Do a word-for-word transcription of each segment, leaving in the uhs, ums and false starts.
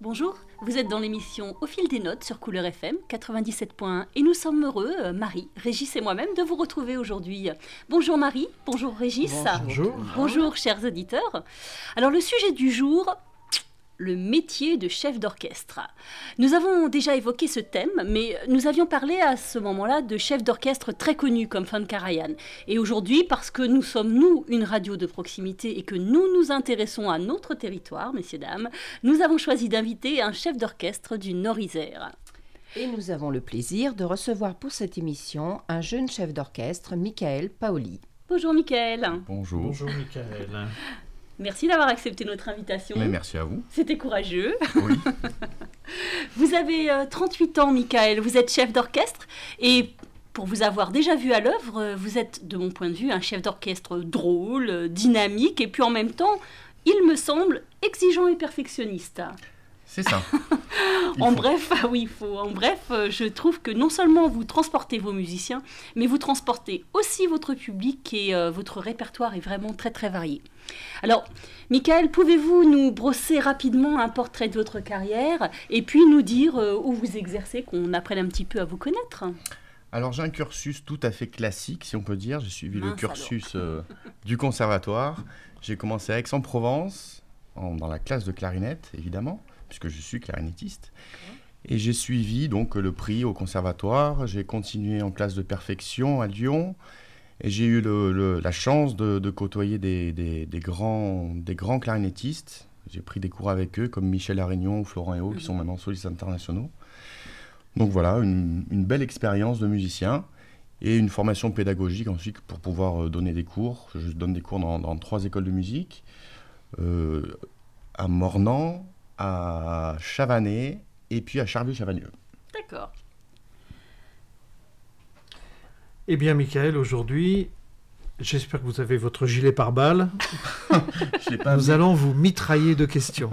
Bonjour, vous êtes dans l'émission Au fil des notes sur Couleur F M quatre-vingt-dix-sept point un et nous sommes heureux, euh, Marie, Régis et moi-même, de vous retrouver aujourd'hui. Bonjour Marie, bonjour Régis. Bonjour. Bonjour chers auditeurs. Alors le sujet du jour, le métier de chef d'orchestre. Nous avons déjà évoqué ce thème, mais nous avions parlé à ce moment-là de chefs d'orchestre très connus comme Von Karajan. Et aujourd'hui, parce que nous sommes, nous, une radio de proximité et que nous nous intéressons à notre territoire, messieurs, dames, nous avons choisi d'inviter un chef d'orchestre du Nord-Isère. Et nous avons le plaisir de recevoir pour cette émission un jeune chef d'orchestre, Michael Paoli. Bonjour Michael. Bonjour. Bonjour Michael. Merci d'avoir accepté notre invitation. Mais merci à vous. C'était courageux. Oui. Vous avez euh, trente-huit ans, Michael. Vous êtes chef d'orchestre. Et pour vous avoir déjà vu à l'œuvre, vous êtes, de mon point de vue, un chef d'orchestre drôle, dynamique, et puis en même temps, il me semble, exigeant et perfectionniste. C'est ça. en bref, ah oui, il faut. En bref, je trouve que non seulement vous transportez vos musiciens, mais vous transportez aussi votre public et euh, votre répertoire est vraiment très très varié. Alors, Michael, pouvez-vous nous brosser rapidement un portrait de votre carrière et puis nous dire euh, où vous exercez, qu'on apprenne un petit peu à vous connaître? Alors, j'ai un cursus tout à fait classique, si on peut dire. J'ai suivi Mince le cursus euh, du conservatoire. J'ai commencé à Aix-en-Provence, en, dans la classe de clarinette, évidemment, puisque je suis clarinettiste. Et j'ai suivi donc le prix au conservatoire. J'ai continué en classe de perfection à Lyon. Et j'ai eu le, le, la chance de, de côtoyer des, des, des, grands, des grands clarinettistes. J'ai pris des cours avec eux, comme Michel Arignon ou Florent Héot, qui sont maintenant solistes internationaux. Donc voilà, une, une belle expérience de musicien et une formation pédagogique ensuite pour pouvoir donner des cours. Je donne des cours dans, dans trois écoles de musique, euh, à Mornan, à Chavannes et puis à Charleville-Chavagneux. D'accord. Eh bien, Michael, aujourd'hui, j'espère que vous avez votre gilet pare-balles. Nous vu. allons vous mitrailler de questions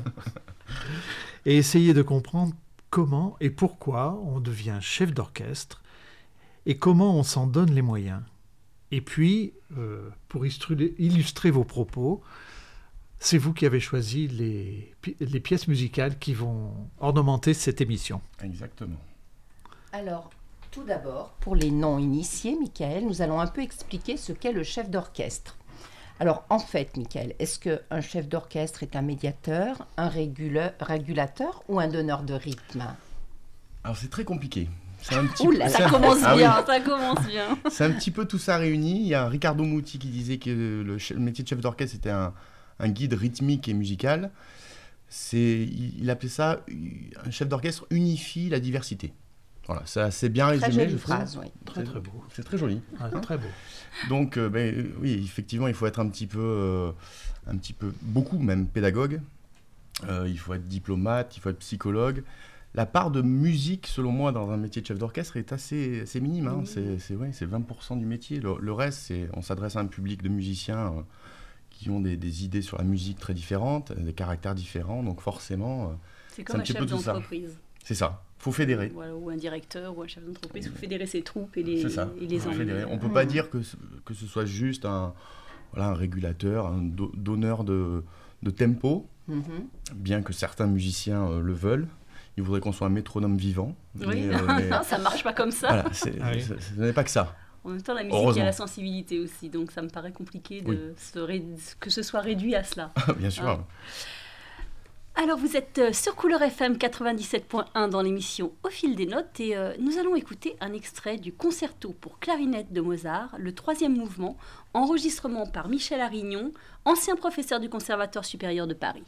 et essayer de comprendre comment et pourquoi on devient chef d'orchestre et comment on s'en donne les moyens. Et puis, euh, pour illustrer, illustrer vos propos, c'est vous qui avez choisi les, les pièces musicales qui vont ornementer cette émission. Exactement. Alors, tout d'abord, pour les non-initiés, Michael, nous allons un peu expliquer ce qu'est le chef d'orchestre. Alors, en fait, Michael, est-ce qu'un chef d'orchestre est un médiateur, un régula- régulateur ou un donneur de rythme? Alors, c'est très compliqué. C'est un petit Ouh là, peu... ça commence ah, bien, oui. ça commence bien. C'est un petit peu tout ça réuni. Il y a Ricardo Muti qui disait que le, ch- le métier de chef d'orchestre était un, un guide rythmique et musical. C'est, il, il appelait ça, un chef d'orchestre unifie la diversité. Voilà, c'est assez bien très résumé, jolie je phrase, trouve. Oui. Très, très beau. C'est très joli. Ah, très beau. Donc, euh, ben, oui, effectivement, il faut être un petit peu, euh, un petit peu, beaucoup même, pédagogue. Euh, il faut être diplomate, il faut être psychologue. La part de musique, selon moi, dans un métier de chef d'orchestre est assez, assez minime. Hein. Mmh. C'est, c'est, ouais, c'est vingt pour cent du métier. Le, le reste, c'est, on s'adresse à un public de musiciens euh, qui ont des, des idées sur la musique très différentes, des caractères différents. Donc, forcément, euh, c'est comme c'est un, un chef d'entreprise. Ça. C'est ça. Il faut fédérer. Voilà, ou un directeur ou un chef d'entreprise, il faut fédérer ses troupes et les, c'est ça. Et les on ne peut mmh. pas dire que, que ce soit juste un, voilà, un régulateur, un do, donneur de, de tempo, mmh. bien que certains musiciens euh, le veulent. Ils voudraient qu'on soit un métronome vivant. Oui, mais, euh, mais... non, ça ne marche pas comme ça. Voilà, c'est, ah oui. c'est, ce n'est pas que ça. En même temps, la musique, il y a la sensibilité aussi, donc ça me paraît compliqué de oui. se ré... que ce soit réduit à cela. Bien sûr. Ah. Alors, vous êtes sur Couleur F M quatre-vingt-dix-sept point un dans l'émission Au fil des notes et euh, nous allons écouter un extrait du concerto pour clarinette de Mozart, le troisième mouvement, enregistrement par Michel Arignon, ancien professeur du Conservatoire supérieur de Paris.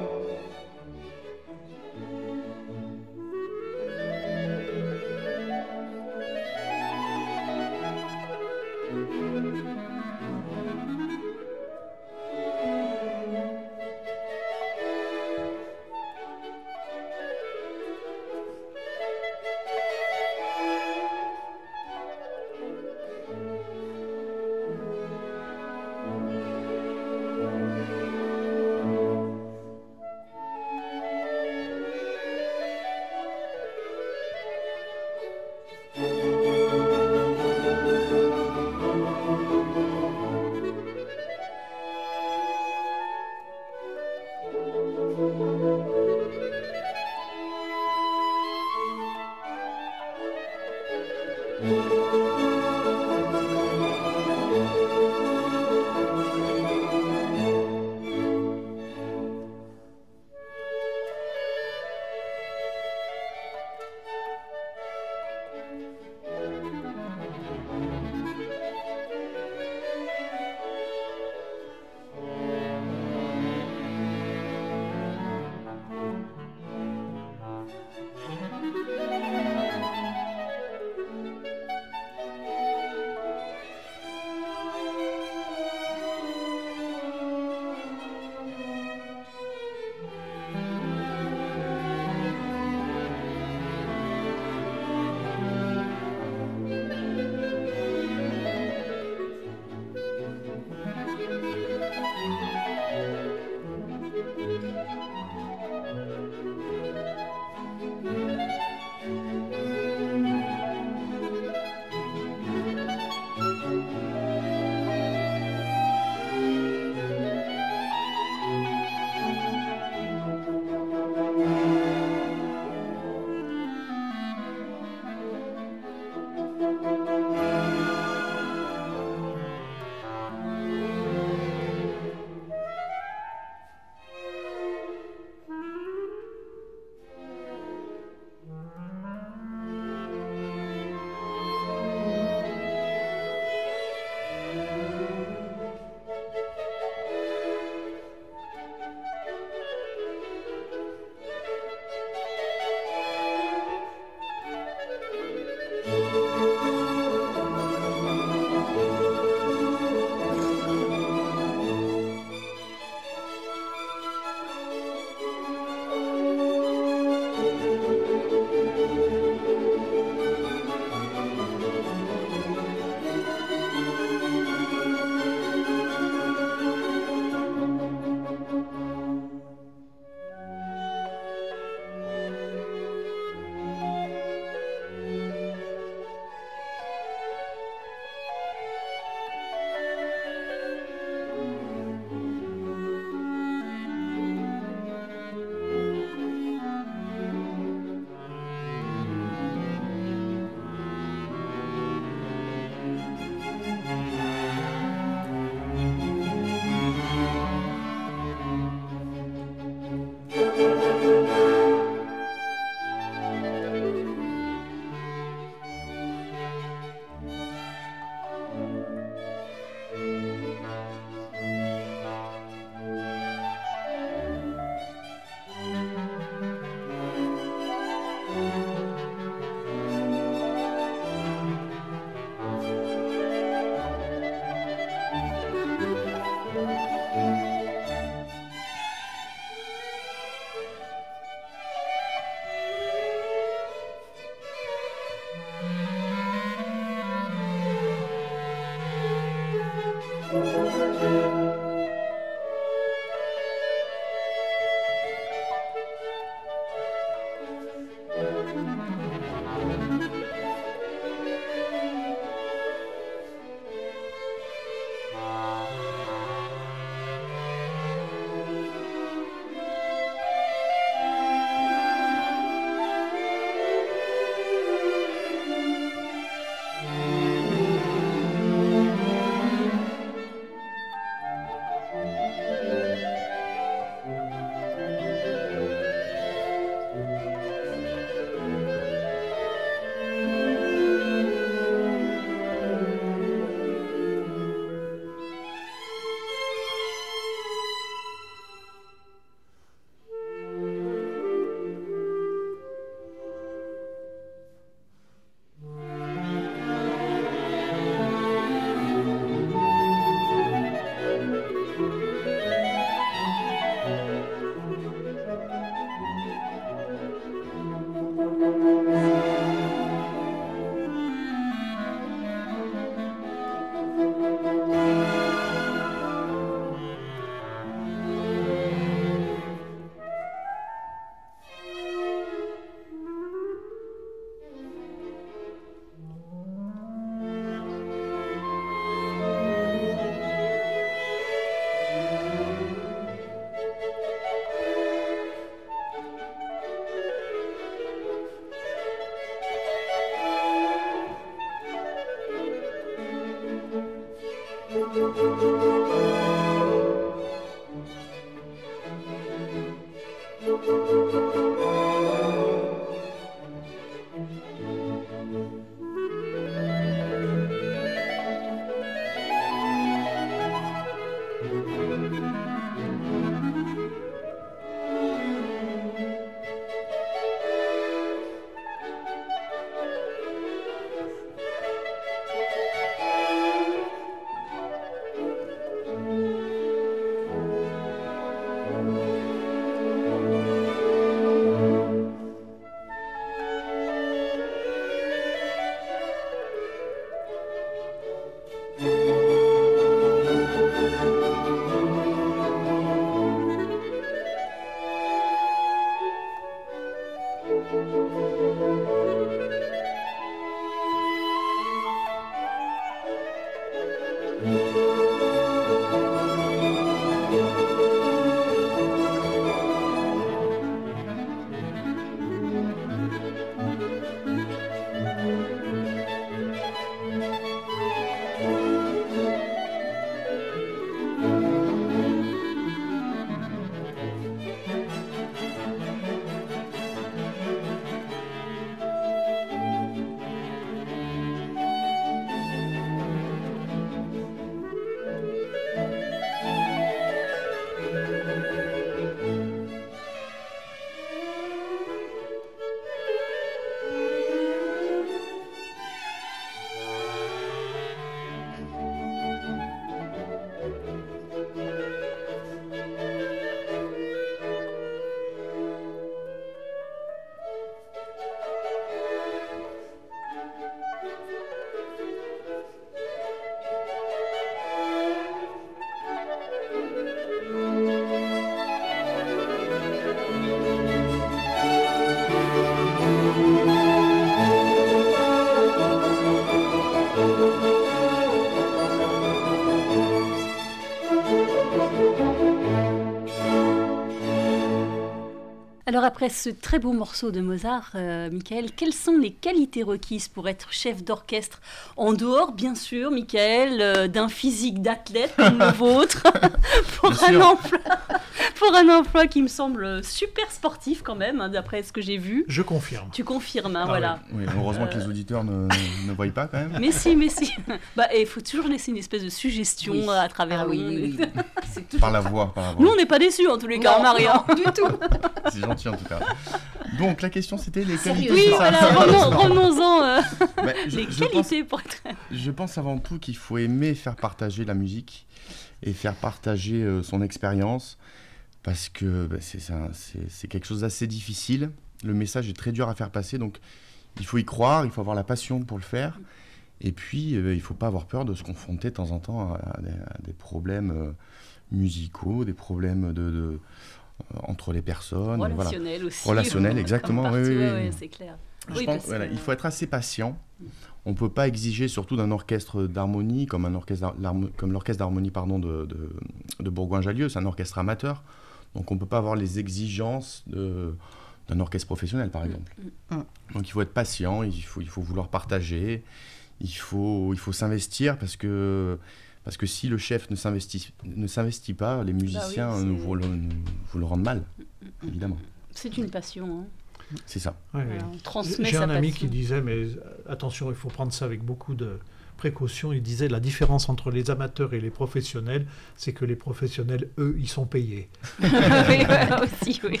Alors après ce très beau morceau de Mozart, euh, Michael, quelles sont les qualités requises pour être chef d'orchestre, en dehors, bien sûr, Michael, euh, d'un physique d'athlète comme le vôtre, pour un, emploi, pour un emploi qui me semble super sportif quand même, hein, d'après ce que j'ai vu. Je confirme. Tu confirmes, hein, Ah voilà. Oui, heureusement Euh, que les auditeurs ne, ne voient pas quand même. Mais si, mais si. Bah, il faut toujours laisser une espèce de suggestion Oui. à travers Ah le oui, monde. oui, oui. C'est toujours Par la voix, par la voix. Nous, on n'est pas déçus en tous les cas, Non, Maria. non, du tout. C'est gentil en tout cas. Donc la question c'était les Sérieux, qualités. Oui, c'est ça voilà, Sérieusement. revenons- revenons-en. euh, Bah, je, les je pense, qualités pour être... je pense avant tout qu'il faut aimer faire partager la musique et faire partager euh, son expérience parce que bah, c'est, c'est, un- c'est- c'est quelque chose d'assez difficile. Le message est très dur à faire passer, donc il faut y croire, il faut avoir la passion pour le faire. Et puis, euh, il ne faut pas avoir peur de se confronter de temps en temps à, à des, à des problèmes euh, musicaux, des problèmes de, de, euh, entre les personnes. Voilà. Relationnel aussi. Relationnel, comme exactement, partout, oui, oui, ouais, oui. ouais, c'est clair. Je Oui, pense, parce voilà, que- il faut être assez patient. On ne peut pas exiger, surtout d'un orchestre d'harmonie, comme, un orchestre d'har- comme l'orchestre d'harmonie pardon, de, de, de Bourgoin-Jallieu, c'est un orchestre amateur. Donc on ne peut pas avoir les exigences de, d'un orchestre professionnel, par exemple. Mm. Donc il faut être patient, il faut, il faut vouloir partager, il faut, il faut s'investir, parce que, parce que si le chef ne s'investit, ne s'investit pas, les musiciens c'est- nous, vous, le, nous- vous le rendent mal, évidemment. C'est une passion. Hein. C'est ça. Ouais, Voilà, ouais. on transmet J'ai sa un ami passion. qui disait, mais euh, attention, il faut prendre ça avec beaucoup de précaution. Il disait la différence entre les amateurs et les professionnels, c'est que les professionnels, eux, ils sont payés. Oui, voilà, aussi, oui.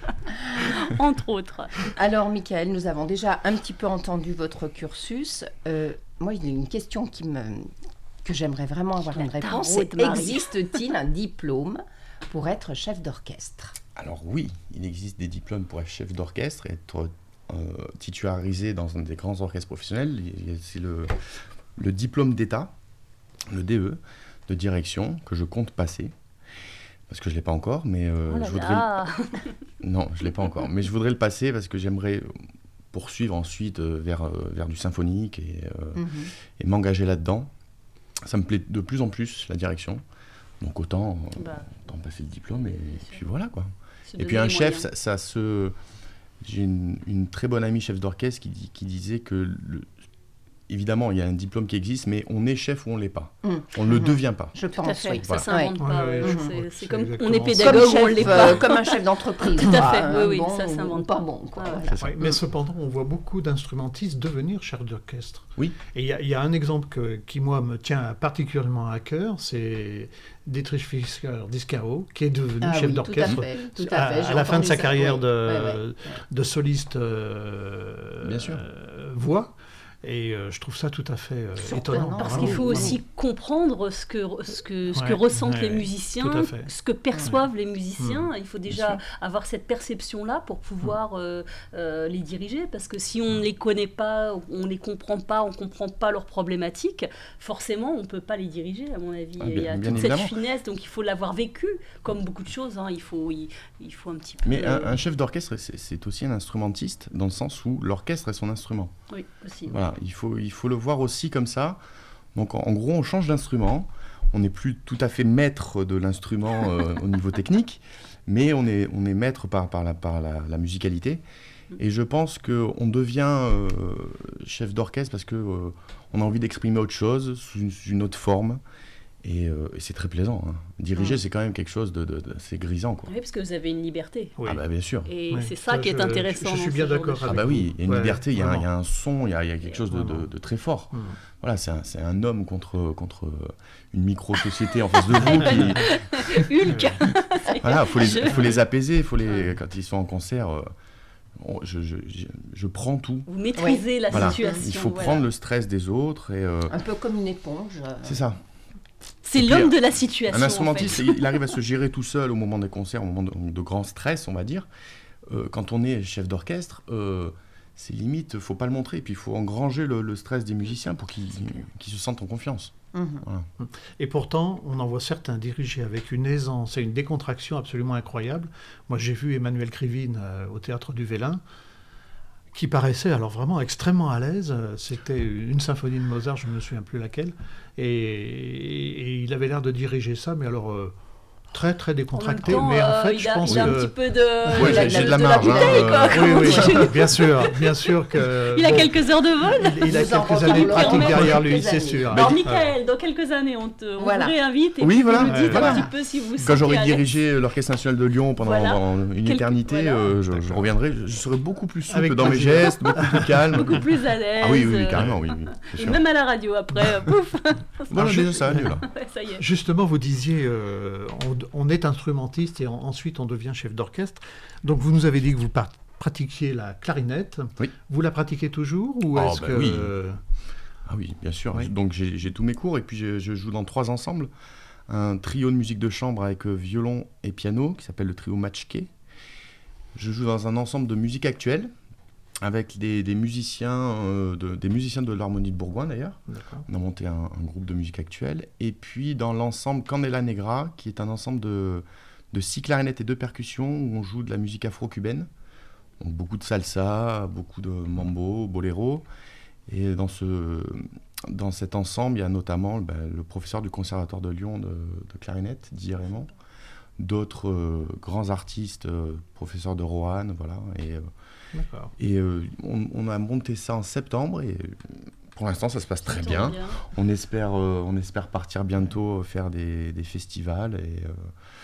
Entre autres. Alors, Michael, nous avons déjà un petit peu entendu votre cursus. Euh, moi, il y a une question qui me... que j'aimerais vraiment avoir La une réponse. tarot C'est de Marie. existe-t-il un diplôme pour être chef d'orchestre? Alors oui, il existe des diplômes pour être chef d'orchestre et être euh, titularisé dans un des grands orchestres professionnels. Il y a- C'est le, le diplôme d'État, le D E, de direction, que je compte passer. Parce que je ne l'ai pas encore, mais euh, Oh là je voudrais... là. le- Non, je ne l'ai pas encore. Mais je voudrais le passer parce que j'aimerais poursuivre ensuite euh, vers, euh, vers du symphonique et, euh, Mhm. et m'engager là-dedans. Ça me plaît de plus en plus, la direction. Donc autant, euh, Bah, autant passer le diplôme et puis voilà quoi. se Et donner puis un les chef, moyens. ça, ça se... J'ai une, une très bonne amie chef d'orchestre qui, dit, qui disait que le- évidemment, il y a un diplôme qui existe, mais on est chef ou on ne l'est pas. Mmh. On ne le Mmh. devient pas. Je Tout à pense, fait, oui. ça Voilà. s'invente Ouais. pas. Ouais, ouais. ouais, C'est- ouais. C'est C'est comme exactement on est ça. pédagogue Comme ou on chef, l'est pas. euh, comme un chef d'entreprise. Tout à quoi. fait, Un oui, oui, bon ça ou s'invente pas pas. bon, quoi. Ouais, ouais. Voilà. C'est ça. Ouais, mais cependant, on voit beaucoup d'instrumentistes devenir chefs d'orchestre. Oui. Et il y, a- il y a un exemple que- qui, moi, me tient particulièrement à cœur, c'est Dietrich Fischer-Dieskau, qui est devenu Ah chef oui, d'orchestre tout à fait, tout à à, fait, à j'ai la fin de entendu sa ça, carrière oui. de, Ouais, ouais. de soliste euh, Bien sûr. euh, voix. Et euh, je trouve ça tout à fait euh, Surprenant. étonnant. Parce Vraiment, qu'il faut vraiment. aussi comprendre ce que, ce que, ce que Ouais, ressentent ouais, les tout musiciens, à fait. ce que perçoivent les musiciens. Il faut déjà sûr. avoir cette perception-là pour pouvoir euh, euh, les diriger. Parce que si on ne les connaît pas, on ne les comprend pas, on ne comprend pas leurs problématiques, forcément, on ne peut pas les diriger, à mon avis. Ah, il y a bien- toute bien cette évidemment. finesse, donc il faut l'avoir vécu, comme beaucoup de choses. hein. Il, faut, il, il faut un petit peu... Mais un, euh, un chef d'orchestre, c'est, c'est aussi un instrumentiste, dans le sens où l'orchestre est son instrument. Oui, aussi. Voilà, il faut, il faut le voir aussi comme ça. Donc en, en gros, on change d'instrument. On n'est plus tout à fait maître de l'instrument euh, au niveau technique, mais on est, on est maître par, par, la, par la, la musicalité. Et je pense qu'on devient euh, chef d'orchestre parce qu'on euh, a envie d'exprimer autre chose, sous une, sous une autre forme. Et, euh, et c'est très plaisant. hein. Diriger, Mm. c'est quand même quelque chose de, de, de c'est grisant, quoi. Oui, parce que vous avez une liberté. Oui. Ah bah bien sûr. Et Ouais, c'est ça, ça, qui est je- intéressant. je suis dans bien ce genre de d'accord choses. Ah bah oui, il y a une Ouais, liberté, il y, a un- il y a vraiment. un son, il y a, il y a quelque chose de, de, Vraiment. de très fort. Mm. Voilà, c'est un, c'est un homme contre, contre une micro-société en face de vous. Qui, Hulk. voilà, il faut les, Je- faut les apaiser, faut les, quand ils sont en concert, euh, on- je, je, je, je prends tout. Vous maîtrisez la Voilà, situation. il faut voilà. prendre le stress des autres et euh, Un peu comme une éponge. euh, c'est ça. C'est Et puis, l'homme de la situation. Un en instrumentiste, fait. il il arrive à se gérer tout seul au moment des concerts, au moment de, de grand stress, on va dire. Euh, quand on est chef d'orchestre, euh, c'est limite, faut pas le montrer. Et puis il faut engranger le, le stress des musiciens pour qu'ils qu'ils se sentent en confiance. mhm. Voilà. Et pourtant, on en voit certains diriger avec une aisance et une décontraction absolument incroyable. Moi, j'ai vu Emmanuel Krivine euh, au Théâtre du Vélin, qui paraissait alors vraiment extrêmement à l'aise. Euh, C'était une symphonie de Mozart, je ne me souviens plus laquelle. Et, et il avait l'air de diriger ça, mais alors euh, très très En même décontracté. temps, mais en euh, fait, il je a, pense il a que... un petit peu de, Ouais, il a j'ai- j'ai de la de marge, bouteille, hein, quoi, euh, comme Oui, on oui, dit. bien sûr, bien sûr que... Il a bon, quelques heures de vol. il, il a Nous en quelques années de reparlerons pratique dans derrière lui, quelques c'est années. sûr. Alors, Ouais. Michael, dans quelques années, on, te, on Voilà. vous réinvite et Oui, puis voilà. vous nous dites Voilà. un petit peu si vous Quand sentez j'aurai à l'aise. dirigé l'Orchestre National de Lyon pendant Voilà. pendant une Quelque- éternité, voilà. euh, je, je D'accord. reviendrai, je serai beaucoup plus souple Avec dans mes plaisir. gestes, beaucoup plus calme. Beaucoup plus à l'aise. Ah oui, oui, oui, euh, carrément, oui. oui, c'est Et sûr. même à la radio après, euh, pouf. Voilà, Alors, déjà, ça va mieux, là. Ouais, ça y est. Justement, vous disiez, euh, on, on est instrumentiste et en- ensuite on devient chef d'orchestre. Donc vous nous avez dit que vous par- pratiquiez la clarinette. Oui. Vous la pratiquez toujours ou Oh, est-ce bah que oui. euh, Ah oui, bien sûr. Oui. Donc j'ai j'ai tous mes cours et puis je, je joue dans trois ensembles. Un trio de musique de chambre avec euh, violon et piano qui s'appelle le trio Matchkey. Je joue dans un ensemble de musique actuelle avec des, des musiciens, euh, de, des musiciens de l'Harmonie de Bourgoin d'ailleurs. D'accord. On a monté un, un groupe de musique actuelle. Et puis dans l'ensemble Candela Negra, qui est un ensemble de, de six clarinettes et deux percussions où on joue de la musique afro-cubaine. Donc beaucoup de salsa, beaucoup de mambo, boléro. Et dans, ce, dans cet ensemble, il y a notamment ben, le professeur du Conservatoire de Lyon de, de clarinette, Didier Raymond, d'autres euh, grands artistes, euh, professeurs de Roanne, voilà. Et, euh, D'accord. et euh, on, on a monté ça en septembre et pour l'instant ça se passe très Ça bien. tombe On espère, euh, on espère partir bientôt, euh, faire des, des festivals et, euh,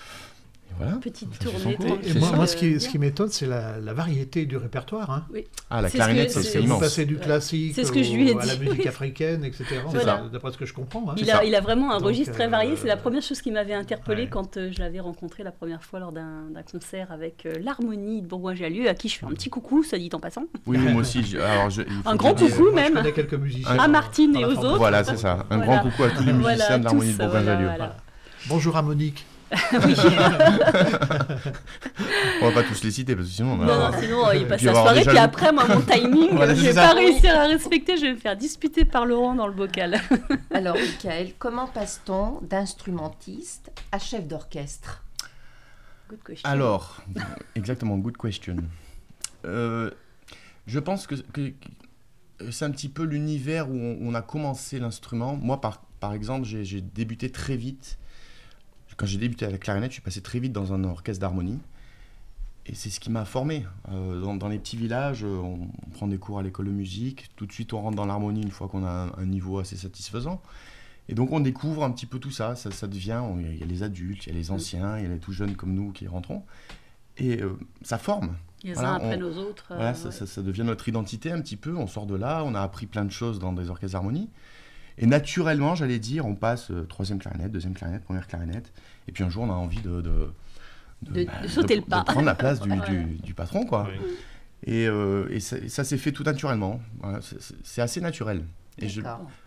et voilà. Petite Ça fait tournée son Et, coup. tranquille. et moi, ça. moi, ce qui, Euh, ce qui m'étonne, c'est la, la variété du répertoire. Hein. Ah, la C'est ce clarinette, que- c'est c'est- c'est Vous immense. passez du Ouais. classique C'est ce que je lui ai au- à la dit. musique africaine, et cetera. Voilà. Enfin, d'après ce que je comprends. Hein. Il C'est a, ça. il a vraiment un Donc, registre très euh, varié. C'est la première chose qui m'avait interpellée ouais. quand euh, je l'avais rencontré la première fois lors d'un d'un concert avec euh, l'Harmonie de Bourgoin-Jallieu, à qui je fais un petit coucou, ça dit en passant. Oui, oui, moi aussi. je- alors, je- il faut Un que grand je dise- coucou, Moi, même. Je connais quelques musiciens. À dans- Martine dans et la aux formation. autres. Voilà, c'est ça. Un Voilà. grand coucou à tous les musiciens Voilà, de l'Harmonie de tous, Bourgoin-Jallieu. voilà, voilà. Bonjour à Monique. Oui. On va pas tous les citer parce que sinon on Non, va- non, sinon euh, il Et passe puis la avoir soirée, déjà puis le- après, moi, mon timing, Voilà, je c'est vais ça. pas réussir à respecter, je vais me faire disputer par Laurent dans le bocal. Alors, Michael, comment passe-t-on d'instrumentiste à chef d'orchestre? Good question. Alors, exactement, good question. Euh, je pense que, que- que c'est un petit peu l'univers où on, on a commencé l'instrument. Moi, par, par exemple, j'ai j'ai débuté très vite. Quand j'ai débuté à la clarinette, je suis passé très vite dans un orchestre d'harmonie. et c'est ce qui m'a formé. Euh, dans, dans les petits villages, on, on prend des cours à l'école de musique. Tout de suite, on rentre dans l'harmonie une fois qu'on a un, un niveau assez satisfaisant. Et donc, on découvre un petit peu tout ça. Ça, ça devient... Il y a les adultes, il y a les anciens, il y a les tout jeunes comme nous qui rentrons. Et euh, ça forme. Les voilà, uns après on, nos autres. Voilà, euh, ça, ouais. ça, ça devient notre identité un petit peu. On sort de là, on a appris plein de choses dans des orchestres d'harmonie. Et naturellement, j'allais dire, on passe euh, troisième clarinette, deuxième clarinette, première clarinette. Et puis un jour, on a envie de... de De, de, bah, de sauter de, le pas. De prendre la place du, ouais. du, du patron, quoi. Oui. Et, euh, et ça, ça s'est fait tout naturellement. Voilà, c'est, c'est assez naturel. Et je,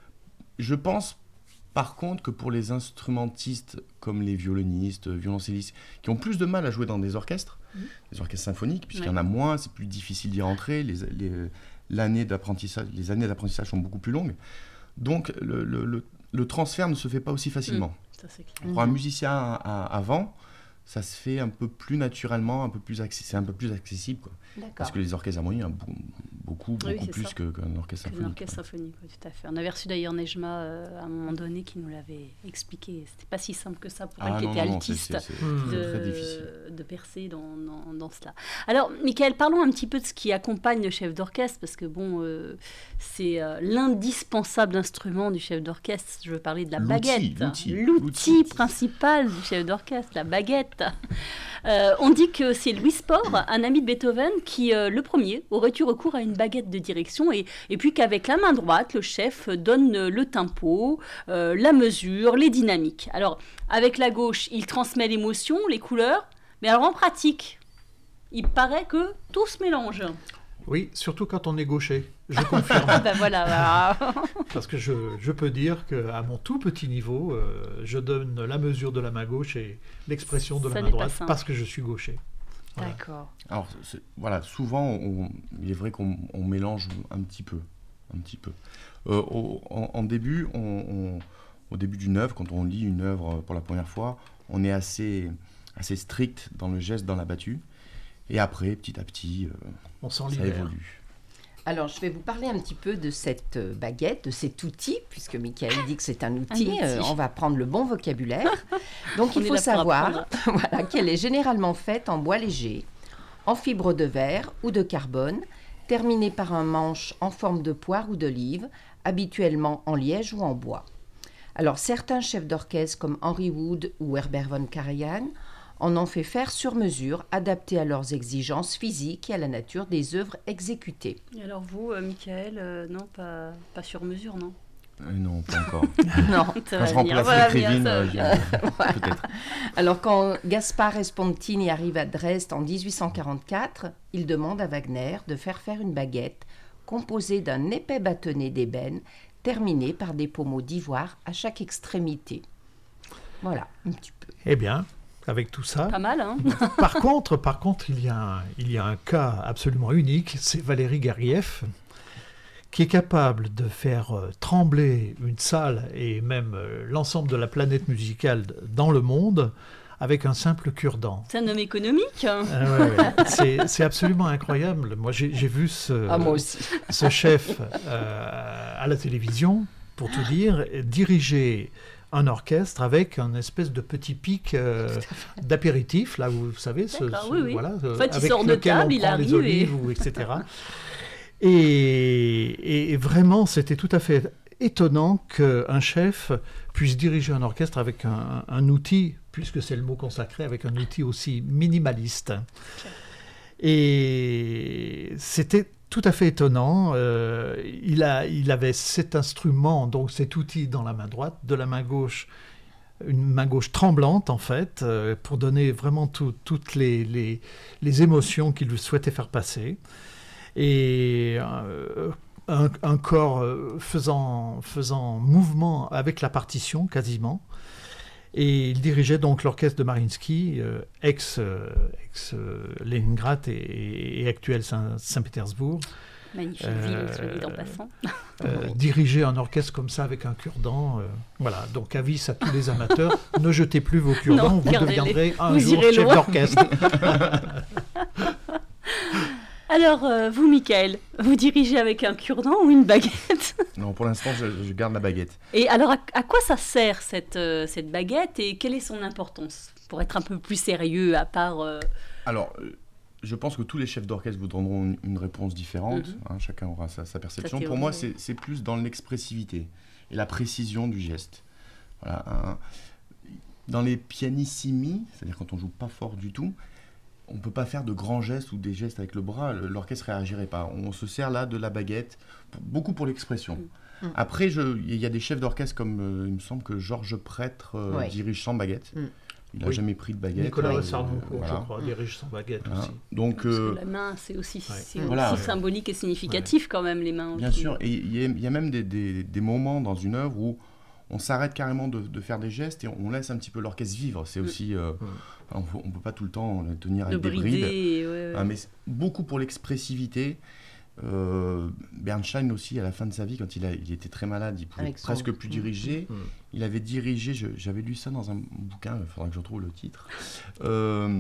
je pense, par contre, que pour les instrumentistes comme les violonistes, violoncellistes, qui ont plus de mal à jouer dans des orchestres, mmh. des orchestres symphoniques, puisqu'il ouais. y en a moins, c'est plus difficile d'y rentrer, les, les, l'année d'apprentissage, les années d'apprentissage sont beaucoup plus longues. Donc, le, le, le, le transfert ne se fait pas aussi facilement. Mmh. Ça, c'est clair. Pour un musicien à, à, avant, ça se fait un peu plus naturellement, un peu plus accessi- c'est un peu plus accessible. Quoi. Parce que les orchestres harmoniques, beaucoup, beaucoup, beaucoup oui, plus que, qu'un orchestre symphonique. Un orchestre symphonique, oui, tout à fait. On avait reçu d'ailleurs Nejma euh, à un moment donné qui nous l'avait expliqué. C'était pas si simple que ça pour ah, elle qui était non, altiste c'est, c'est, c'est, de, c'est très difficile. de percer dans, dans, dans cela. Alors, Michael, parlons un petit peu de ce qui accompagne le chef d'orchestre, parce que bon, euh, c'est euh, l'indispensable instrument du chef d'orchestre. Je veux parler de la l'outil, baguette. L'outil, l'outil, l'outil principal du chef d'orchestre, la baguette. Euh, on dit que c'est Louis Spohr, un ami de Beethoven, qui, euh, le premier, aurait eu recours à une baguette de direction et, et puis qu'avec la main droite, le chef donne le tempo, euh, la mesure, les dynamiques. Alors, avec la gauche, il transmet l'émotion, les couleurs, mais alors en pratique, il paraît que tout se mélange. Oui, surtout quand on est gaucher, je confirme. ben voilà, voilà. Parce que je, je peux dire qu'à mon tout petit niveau, euh, je donne la mesure de la main gauche et l'expression de Ça la main droite pas parce que je suis gaucher. Voilà. D'accord. Alors, c'est, voilà, souvent, on, il est vrai qu'on on mélange un petit peu. Un petit peu. Euh, au, en, en début, on, on, au début d'une œuvre, quand on lit une œuvre pour la première fois, on est assez, assez strict dans le geste, dans la battue. Et après, petit à petit, euh, on s'en ça libère. évolue. Alors, je vais vous parler un petit peu de cette baguette, de cet outil, puisque Michael dit que c'est un outil. Un outil. Euh, on va prendre le bon vocabulaire. Donc, il faut savoir voilà, qu'elle est généralement faite en bois léger, en fibre de verre ou de carbone, terminée par un manche en forme de poire ou d'olive, habituellement en liège ou en bois. Alors, certains chefs d'orchestre comme Henry Wood ou Herbert von Karajan en ont fait faire sur mesure, adapté à leurs exigences physiques et à la nature des œuvres exécutées. Et alors vous, euh, Michael, euh, non, pas, pas sur mesure, non euh, Non, pas encore. non, quand je remplace Krivine, euh, euh, voilà. peut-être. Alors quand Gaspare Spontini arrive à Dresde en dix-huit cent quarante-quatre, il demande à Wagner de faire faire une baguette composée d'un épais bâtonnet d'ébène terminé par des pommeaux d'ivoire à chaque extrémité. Voilà, un petit peu. Eh bien, avec tout ça. Pas mal, hein. Par contre, par contre, il y a un, il y a un cas absolument unique, c'est Valéry Gergiev, qui est capable de faire euh, trembler une salle et même euh, l'ensemble de la planète musicale dans le monde avec un simple cure-dent. C'est un homme économique. Euh, ouais, ouais. C'est, c'est absolument incroyable. Moi, j'ai, j'ai vu ce, ah, moi aussi. ce chef euh, à la télévision, pour tout dire, diriger un orchestre avec un espèce de petit pic euh, d'apéritif, là, vous savez, ce, ce, oui, oui. voilà, en fait, avec il sort de lequel table, on il prend arrive les olives, et... ou, et cetera. Et, et vraiment, c'était tout à fait étonnant qu'un chef puisse diriger un orchestre avec un, un outil, puisque c'est le mot consacré, avec un outil aussi minimaliste. Okay. Et c'était tout à fait étonnant. Euh, il, a, il avait cet instrument, donc cet outil dans la main droite, de la main gauche, une main gauche tremblante en fait, euh, pour donner vraiment tout, toutes les, les, les émotions qu'il souhaitait faire passer. Et euh, un, un corps faisant, faisant mouvement avec la partition quasiment. Et il dirigeait donc l'orchestre de Mariinsky, euh, ex, euh, ex euh, Leningrad et, et actuel Saint, Saint-Pétersbourg. Magnifique ville, celui d'en passant. Euh, diriger un orchestre comme ça avec un cure-dent, euh, voilà. Donc avis à tous les amateurs, ne jetez plus vos cure-dents, vous deviendrez un vous jour chef loin. d'orchestre. Alors, euh, vous, Michael, vous dirigez avec un cure-dent ou une baguette ? Non, pour l'instant, je, je garde la baguette. Et alors, à, à quoi ça sert, cette, euh, cette baguette, et quelle est son importance ? Pour être un peu plus sérieux, à part... Euh... Alors, je pense que tous les chefs d'orchestre vous donneront une, une réponse différente. Mm-hmm. Hein, chacun aura sa, sa perception. Pour moi, c'est, c'est plus dans l'expressivité et la précision du geste. Voilà, hein. Dans les pianissimi, c'est-à-dire quand on joue pas fort du tout, on peut pas faire de grands gestes ou des gestes avec le bras. L'orchestre réagirait pas. On se sert là de la baguette, pour, beaucoup pour l'expression. Mm. Après, il y a des chefs d'orchestre comme euh, il me semble que Georges Prêtre euh, ouais. dirige sans baguette. Mm. Il n'a oui. jamais pris de baguette. Nicolas Sarnoncourt, voilà. je crois, dirige sans baguette voilà. aussi. Donc, Parce euh... que la main, c'est aussi, ouais. c'est ouais. aussi ouais. symbolique et significatif ouais. quand même, les mains. Bien qui... sûr, et il y, y a même des, des, des moments dans une œuvre où on s'arrête carrément de, de faire des gestes et on laisse un petit peu l'orchestre vivre. C'est mm. aussi... Euh, mm. On ne peut pas tout le temps le tenir avec le des brides. Ouais, ouais. Hein, mais beaucoup pour l'expressivité. Euh, Bernstein aussi, à la fin de sa vie, quand il, a, il était très malade, il pouvait presque plus diriger. Mmh. Il avait dirigé, je, j'avais lu ça dans un bouquin, il faudra que je retrouve le titre. Euh,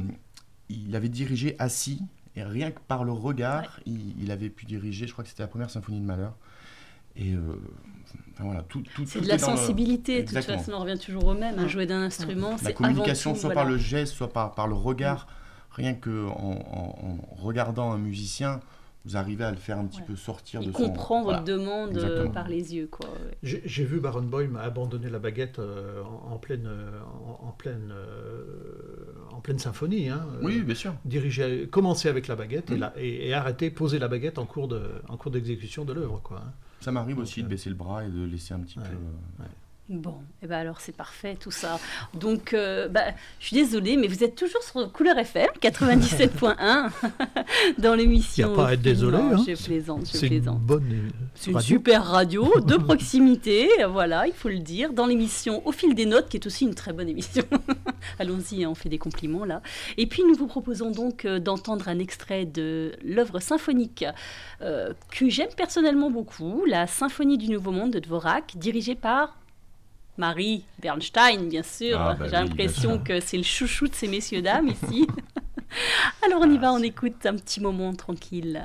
il avait dirigé assis, et rien que par le regard, ouais. il, il avait pu diriger, je crois que c'était la première symphonie de Mahler. Et euh, enfin, voilà, tout, tout, c'est tout de la sensibilité, de toute façon, on revient toujours au même. Hein, jouer d'un instrument, la c'est communication, avant tout, soit voilà. par le geste, soit par, par le regard. Mmh. Rien qu'en en, en regardant un musicien, vous arrivez à le faire un petit ouais. peu sortir Il de comprend son... comprend votre voilà. demande euh, par les yeux. Quoi, ouais. j'ai, j'ai vu Barenboim abandonner la baguette euh, en, en, pleine, euh, en, en, pleine, euh, en pleine symphonie. Hein, oui, bien sûr. Diriger, commencer avec la baguette mmh. et, la, et, et arrêter, poser la baguette en cours, de, en cours d'exécution de l'œuvre. Quoi, hein. Ça m'arrive Donc, aussi euh... de baisser le bras et de laisser un petit ouais, peu... Euh... Ouais. Bon, et ben alors c'est parfait tout ça. Donc, euh, bah, je suis désolée, mais vous êtes toujours sur Couleur F M quatre-vingt-dix-sept point un dans l'émission. Il n'y a pas à être désolé. Non, hein. Je plaisante, je c'est plaisante. Une bonne euh, c'est une super radio de proximité, voilà, il faut le dire, dans l'émission Au fil des notes, qui est aussi une très bonne émission. Allons-y, on fait des compliments là. Et puis nous vous proposons donc euh, d'entendre un extrait de l'œuvre symphonique euh, que j'aime personnellement beaucoup, la Symphonie du Nouveau Monde de Dvorak, dirigée par Marie Bernstein, bien sûr. Ah, bah J'ai oui, l'impression que c'est le chouchou de ces messieurs-dames ici. Alors on y va, on écoute un petit moment tranquille.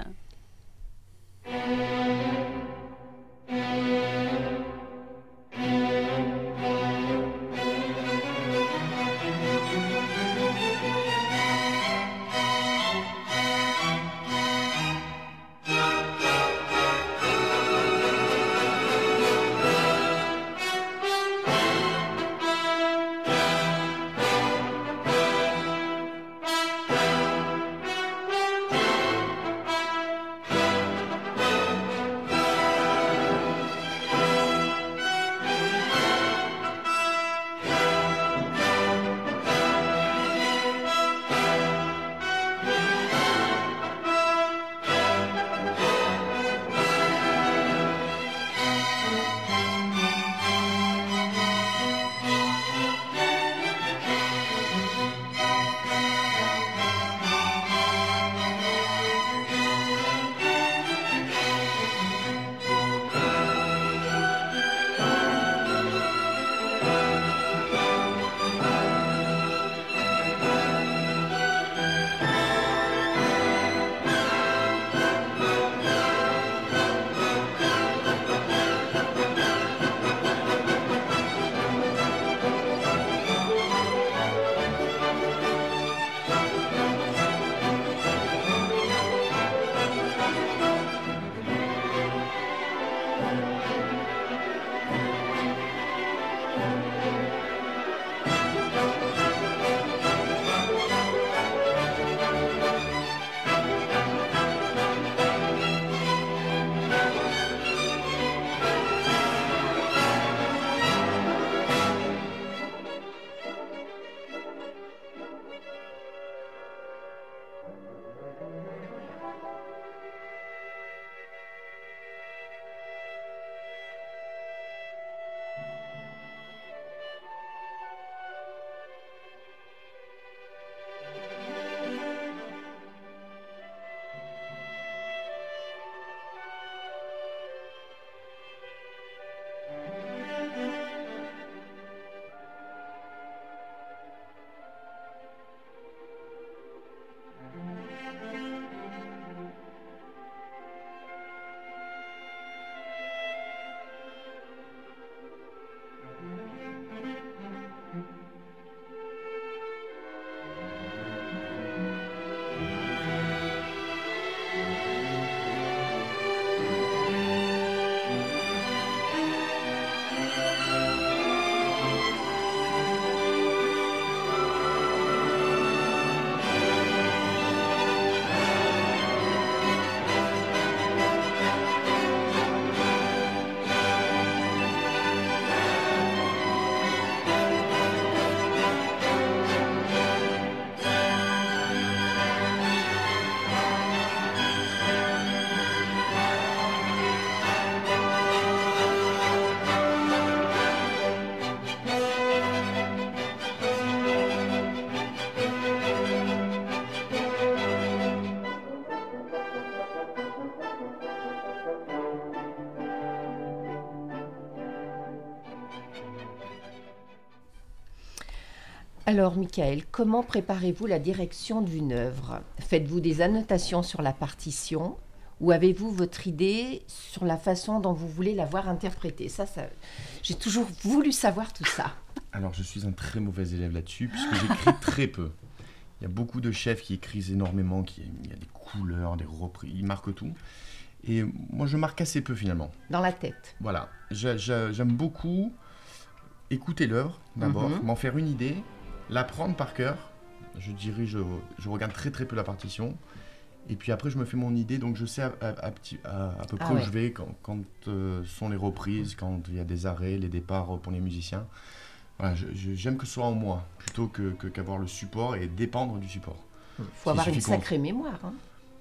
Alors, Michael, comment préparez-vous la direction d'une œuvre? Faites-vous des annotations sur la partition ou avez-vous votre idée sur la façon dont vous voulez la voir interprétée? Ça, ça, j'ai toujours voulu savoir tout ça. Alors, je suis un très mauvais élève là-dessus, puisque j'écris très peu. Il y a beaucoup de chefs qui écrivent énormément, qui, il y a des couleurs, des reprises, ils marquent tout. Et moi, je marque assez peu, finalement. Dans la tête. Voilà. Je, je, j'aime beaucoup écouter l'œuvre, d'abord, mm-hmm. m'en faire une idée, l'apprendre par cœur. Je dirige, je, je regarde très très peu la partition. Et puis après, je me fais mon idée, donc je sais à, à, à, à, à peu près ah, où ouais. je vais quand, quand euh, sont les reprises, quand il y a des arrêts, les départs pour les musiciens. Voilà, je, je, j'aime que ce soit en moi, plutôt que, que, qu'avoir le support et dépendre du support. Il faut avoir une sacrée qu'on... mémoire. Hein.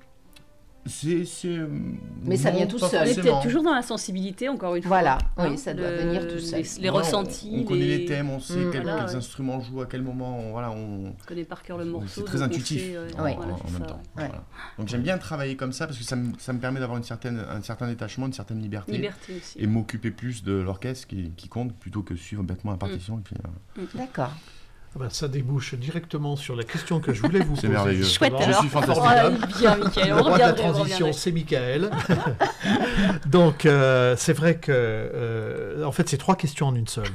C'est, c'est... Mais ça vient tout seul. On est peut-être toujours dans la sensibilité, encore une fois. Voilà, hein, oui, ça doit le, venir tout seul. Les, les ouais, ressentis. On, on connaît les... les thèmes, on sait mmh, quel, voilà, quels ouais. instruments jouent à quel moment. On, voilà, on... on connaît par cœur le morceau. C'est très intuitif sait, euh, en, ouais. en, voilà, en même ça, temps. Ouais. Voilà. Donc j'aime bien travailler comme ça parce que ça me, ça me permet d'avoir une certaine, un certain détachement, une certaine liberté. Liberté aussi. Et m'occuper plus de l'orchestre qui, qui compte plutôt que suivre bêtement la partition. Mmh. Et puis, euh... mmh. D'accord. Ah ben, ça débouche directement sur la question que je voulais vous poser. C'est merveilleux. Chouette, je alors. suis fantastique. Oh, bien, Michael. Le roi de la transition, c'est Michael. Donc, euh, c'est vrai que, euh, en fait, c'est trois questions en une seule.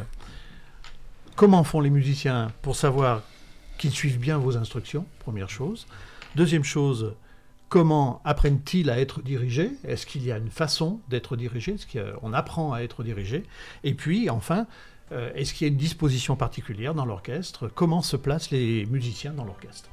Comment font les musiciens pour savoir qu'ils suivent bien vos instructions? Première chose. Deuxième chose, comment apprennent-ils à être dirigés? Est-ce qu'il y a une façon d'être dirigé? Est-ce qu'on apprend à être dirigé? Et puis, enfin... Euh, est-ce qu'il y a une disposition particulière dans l'orchestre? Comment se placent les musiciens dans l'orchestre?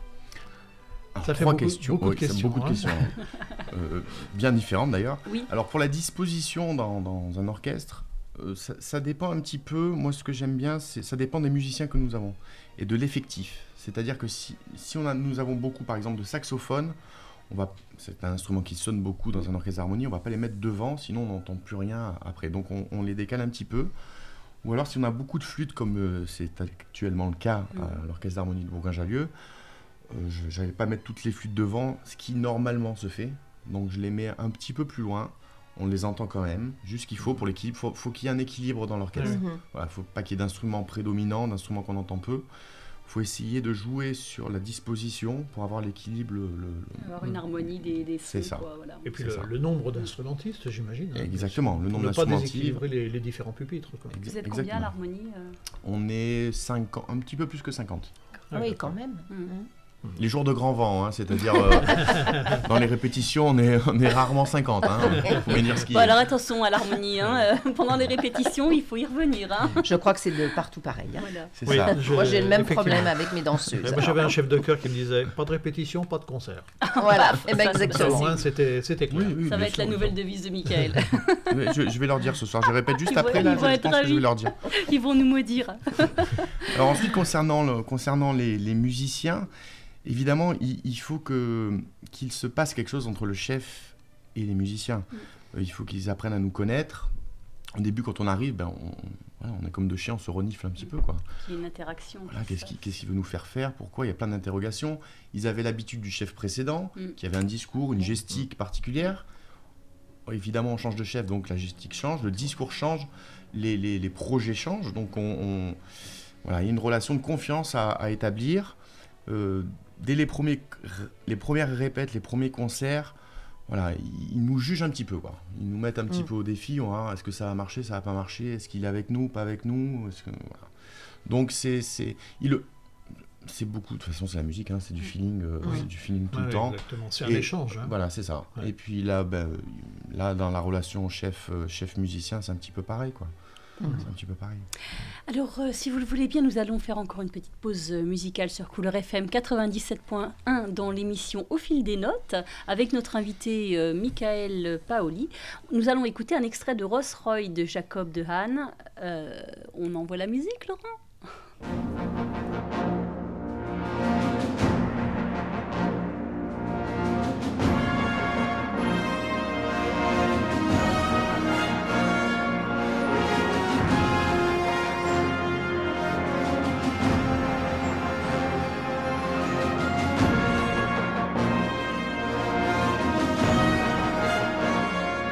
Alors, Ça fait trois beaucoup, questions, beaucoup oui, de questions, beaucoup de hein. questions euh, bien différentes d'ailleurs. Oui. Alors pour la disposition dans, dans un orchestre, euh, ça, ça dépend un petit peu. Moi, ce que j'aime bien, c'est ça dépend des musiciens que nous avons et de l'effectif. C'est-à-dire que si, si on a, nous avons beaucoup, par exemple, de saxophones, on va, c'est un instrument qui sonne beaucoup dans un orchestre d'harmonie, on ne va pas les mettre devant, sinon on n'entend plus rien après. Donc on, on les décale un petit peu. Ou alors si on a beaucoup de flûtes, comme euh, c'est actuellement le cas à mmh. l'Orchestre d'harmonie de Bourgoin-Jallieu, euh, je n'allais pas mettre toutes les flûtes devant, ce qui normalement se fait. Donc je les mets un petit peu plus loin, on les entend quand même, juste ce qu'il faut pour l'équilibre. Il faut, faut qu'il y ait un équilibre dans l'orchestre. Il mmh. voilà, ne faut pas qu'il y ait d'instruments prédominants, d'instruments qu'on entend peu. Il faut essayer de jouer sur la disposition pour avoir l'équilibre. Le, le... Avoir une harmonie des, des C'est sons, ça. Quoi, voilà. Et puis le, le nombre d'instrumentistes, j'imagine. Hein, Exactement, le nombre d'instrumentistes. Pour ne pas d'instrumentistes. déséquilibrer les, les différents pupitres. Quoi. Vous êtes Exactement. combien à l'harmonie euh... On est cinquante, un petit peu plus que cinquante. Ah oui, quand même. Mmh. Les jours de grand vent, hein, c'est-à-dire euh, dans les répétitions, on est, on est rarement cinquante. Hein, faut bien dire ce qui bon, est. alors attention à l'harmonie. Hein, euh, pendant les répétitions, il faut y revenir. Hein. Je crois que c'est de partout pareil. Hein. Voilà. C'est oui, ça. je, Moi, j'ai le même problème avec mes danseuses. Moi, j'avais un chef de chœur qui me disait pas de répétition, pas de concert. Voilà, et ben Ça, exactement. Hein, c'était, c'était clair. Oui, oui, Ça va bien être sûr, la nouvelle bien devise de Michael. je, je vais leur dire ce soir. Je répète juste Ils après. vont- Là, ils vont je être pense que je ravis. vais leur dire. Ils vont nous maudire. Alors ensuite, concernant, le, concernant les, les musiciens, évidemment, il, il faut que, qu'il se passe quelque chose entre le chef et les musiciens. Mm. Euh, il faut qu'ils apprennent à nous connaître. Au début, quand on arrive, ben, on, voilà, on est comme deux chiens, on se renifle un petit peu, quoi. Qu'il y ait une interaction. Voilà, qu'est-ce qu'il, qu'est-ce qu'il veut nous faire faire? Pourquoi? Il y a plein d'interrogations. Ils avaient l'habitude du chef précédent, Mm. qui avait un discours, une gestique particulière. Bon, évidemment, on change de chef, donc la gestique change, le discours change, les, les, les projets changent. Donc, on, on- voilà, il y a une relation de confiance à, à établir. Euh, dès les, premiers, les premières répètes, les premiers concerts, voilà, ils, ils nous jugent un petit peu, quoi. Ils nous mettent un petit Mm. peu au défi. On va voir, est-ce que ça va marcher, ça va pas marcher? Est-ce qu'il est avec nous, pas avec nous? Est-ce que, voilà. Donc c'est, c'est, il, c'est beaucoup. De toute façon, c'est la musique, hein, c'est du feeling, euh, Oui. c'est du feeling tout Ouais, le temps. exactement. C'est un Et échange. Hein. Voilà, c'est ça. Ouais. Et puis là, ben, euh, là, dans la relation chef, euh, chef musicien, c'est un petit peu pareil, quoi. Mm. C'est un petit peu pareil. Alors, euh, si vous le voulez bien, nous allons faire encore une petite pause euh, musicale sur Couleur F M quatre-vingt-dix-sept point un dans l'émission Au fil des notes, avec notre invité euh, Michael Paoli. Nous allons écouter un extrait de Ross Roy de Jacob de Hahn. Euh, on envoie la musique, Laurent ?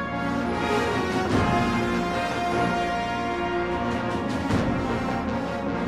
Thank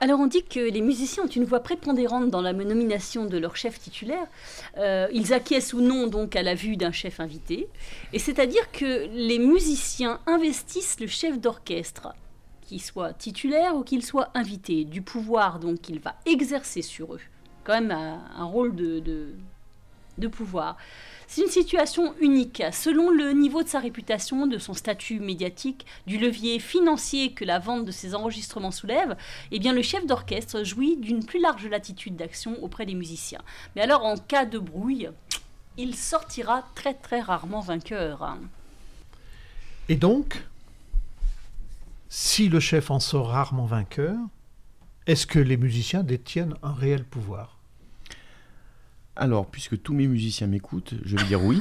Alors on dit que les musiciens ont une voix prépondérante dans la nomination de leur chef titulaire. Euh, ils acquiescent ou non donc à la vue d'un chef invité. Et c'est-à-dire que les musiciens investissent le chef d'orchestre, qu'il soit titulaire ou qu'il soit invité, du pouvoir donc qu'il va exercer sur eux. Quand même un, un rôle de, de, de pouvoir. C'est une situation unique, selon le niveau de sa réputation, de son statut médiatique, du levier financier que la vente de ses enregistrements soulève. Eh bien, le chef d'orchestre jouit d'une plus large latitude d'action auprès des musiciens. Mais alors, en cas de brouille, il sortira très très rarement vainqueur. Et donc, si le chef en sort rarement vainqueur, est-ce que les musiciens détiennent un réel pouvoir ? Alors, puisque tous mes musiciens m'écoutent, je vais dire oui.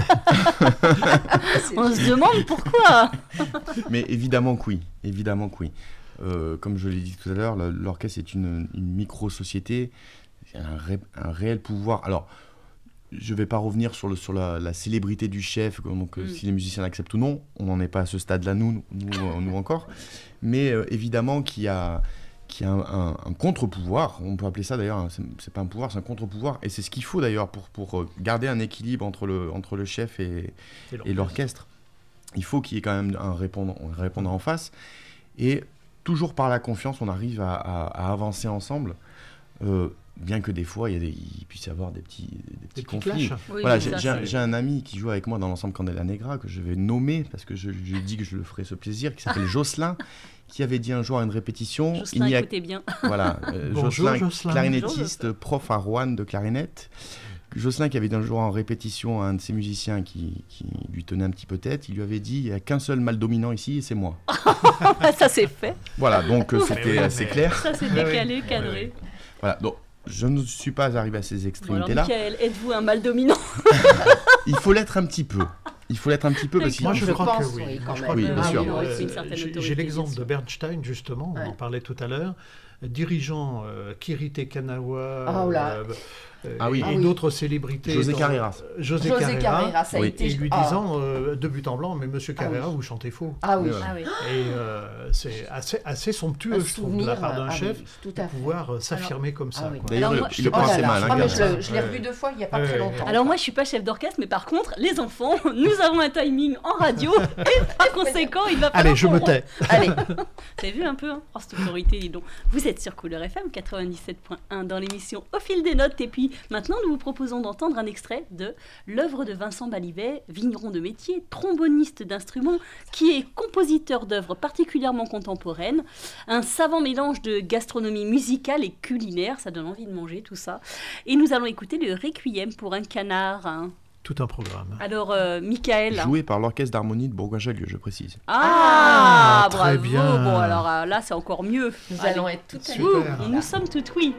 On se demande pourquoi. Mais évidemment que oui, évidemment que oui. Euh, comme je l'ai dit tout à l'heure, l'orchestre est une, une micro-société, un, ré, un réel pouvoir. Alors, je ne vais pas revenir sur, le, sur la, la célébrité du chef, donc mm. si les musiciens l'acceptent ou non, on n'en est pas à ce stade-là, nous, nous, nous encore. Mais euh, évidemment qu'il y a... qui a un, un, un contre-pouvoir, on peut appeler ça d'ailleurs, c'est, c'est pas un pouvoir, c'est un contre-pouvoir, et c'est ce qu'il faut d'ailleurs pour, pour garder un équilibre entre le, entre le chef et, et, l'orchestre. et l'orchestre. Il faut qu'il y ait quand même un répondant, un répondant en face, et toujours par la confiance, on arrive à, à, à avancer ensemble, euh, bien que des fois, il, y a des, il puisse y avoir des petits, des petits, des conflits. Oui, voilà, ça, j'ai, j'ai, j'ai un ami qui joue avec moi dans l'ensemble Candela Negra, que je vais nommer, parce que je lui ai dit que je le ferai ce plaisir, qui s'appelle Jocelyn, qui avait dit un jour à une répétition... Jocelyn, il y a... écoutez bien. Voilà, euh, Bonjour, Jocelyn, Jocelyn. clarinettiste, Bonjour, prof à Rouen de clarinette. Jocelyn, qui avait dit un jour en répétition à un de ses musiciens qui, qui lui tenait un petit peu tête, il lui avait dit « il n'y a qu'un seul mal dominant ici, et c'est moi ». Ça, c'est fait. Voilà, donc euh, c'était oui, assez mais... clair. Ça, c'est décalé, cadré. Voilà, donc je ne suis pas arrivé à ces Bon, extrémités-là. alors, Michael, êtes-vous un mal dominant? Il faut l'être un petit peu. Il faut l'être un petit peu parce qu'il Moi, je, je crois pense, que oui. oui, quand Moi, je même. crois Oui, que- bien Ah sûr. oui, oui, Euh, c'est une certaine j'ai- autorité, J'ai l'exemple bien de sûr. Bernstein, justement, on Ouais. en parlait tout à l'heure, dirigeant euh, Kirite Kanawa Ah, oh là. euh, euh, Ah oui. et, Ah et oui. d'autres célébrités. José dans- Carreras. euh, José, José Carreras. Carreras, ça a Oui. été... Et lui Ah. disant euh, de but en blanc, mais Monsieur Ah Carrera, oui. vous chantez faux. Ah oui. Oui, voilà. Ah oui. Et euh, c'est assez, assez somptueux, Un je trouve, de la souvenir, part d'un ah oui, chef, tout de à fait. pouvoir euh, s'affirmer comme ça. ah oui. quoi. D'ailleurs, Alors, il- moi, il le Oh prend là assez là. mal. Hein, Ah, mais Carreras. je, je l'ai Ouais. revu deux fois il n'y a pas Ouais, très ouais. longtemps. Alors moi, je suis pas chef d'orchestre, mais par contre, les enfants, nous avons un timing en radio, et par conséquent, il va falloir Allez, je qu'on me ron- tais. Allez, Vous avez vu un peu, hein, oh, cette autorité, dis donc. Vous êtes sur Couleur F M quatre-vingt-dix-sept point un dans l'émission Au fil des notes. Et puis maintenant, nous vous proposons d'entendre un extrait de l'œuvre de Vincent Balivet, vigneron de métier, tromboniste d'instruments, qui est compositeur d'œuvres particulièrement contemporaines. Un savant mélange de gastronomie musicale et culinaire, ça donne envie de manger tout ça. Et nous allons écouter le Requiem pour un canard. hein. Tout un programme. Alors, euh, Michael. Joué par l'Orchestre d'harmonie de Bourgoin-Jallieu, je précise. Ah, Ah, très bravo. bien. Bon, alors euh, là, c'est encore mieux. nous Allez. allons être tout à Super. Ouh, l'heure. nous sommes toutes oui.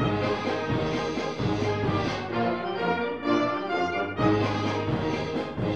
Thank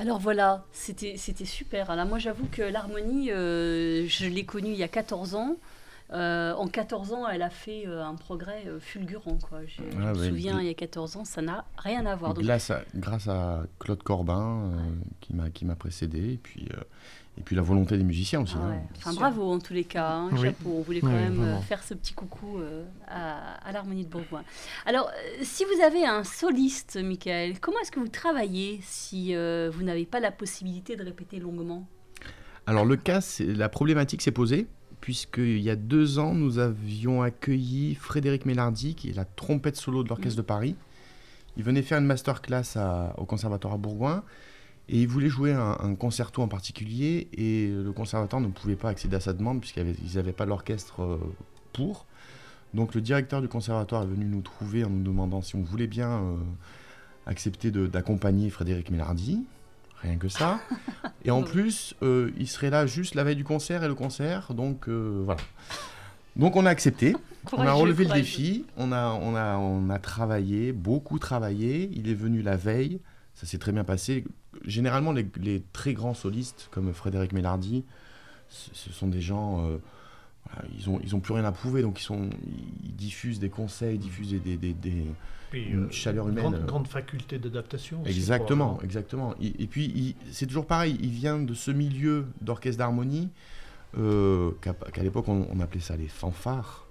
Alors voilà, c'était, c'était super. Alors moi j'avoue que l'harmonie, euh, je l'ai connue il y a quatorze ans. Euh, en quatorze ans, elle a fait euh, un progrès euh, fulgurant. Quoi. Je, je Ah me ouais, souviens, gl- il y a quatorze ans, ça n'a rien à voir. Donc, Grâce à, grâce à Claude Corbin, euh, qui m'a qui m'a précédé, et puis, euh, et puis la volonté des musiciens aussi. ah hein. ouais. Enfin, sûr. bravo en tous les cas, hein, Oui. chapeau. On voulait quand Oui, même euh, vraiment. faire ce petit coucou euh, à, à l'harmonie de Bourgoin. Alors, euh, si vous avez un soliste, Michael, comment est-ce que vous travaillez si euh, vous n'avez pas la possibilité de répéter longuement? Alors le cas, c'est, la problématique s'est posée, puisqu'il y a deux ans, nous avions accueilli Frédéric Mélardi, qui est la trompette solo de l'Orchestre Mmh. de Paris. Il venait faire une masterclass à- au Conservatoire à Bourgoin, et il voulait jouer un, un concerto en particulier, et le conservatoire ne pouvait pas accéder à sa demande, puisqu'ils n'avaient pas l'orchestre euh, pour. Donc le directeur du conservatoire est venu nous trouver en nous demandant si on voulait bien euh, accepter de- d'accompagner Frédéric Mélardi. Rien que ça. Et en Ouais. plus, euh, il serait là juste la veille du concert et le concert. Donc euh, voilà. Donc on a accepté. On a Courageux, relevé le courageux. défi. On a, on, a, on a travaillé, beaucoup travaillé. Il est venu la veille. Ça s'est très bien passé. Généralement, les, les très grands solistes comme Frédéric Mélardi, ce, ce sont des gens. euh, voilà, ils n'ont ils ont plus rien à prouver. Donc ils, sont, ils diffusent des conseils, ils diffusent des. des, des- des- Puis, Une chaleur humaine, Grande, euh. grande faculté d'adaptation. aussi, Exactement, probablement. exactement. Et, et puis, il- c'est toujours pareil, il vient de ce milieu d'orchestre d'harmonie, euh, qu'à, qu'à l'époque, on, on appelait ça les fanfares.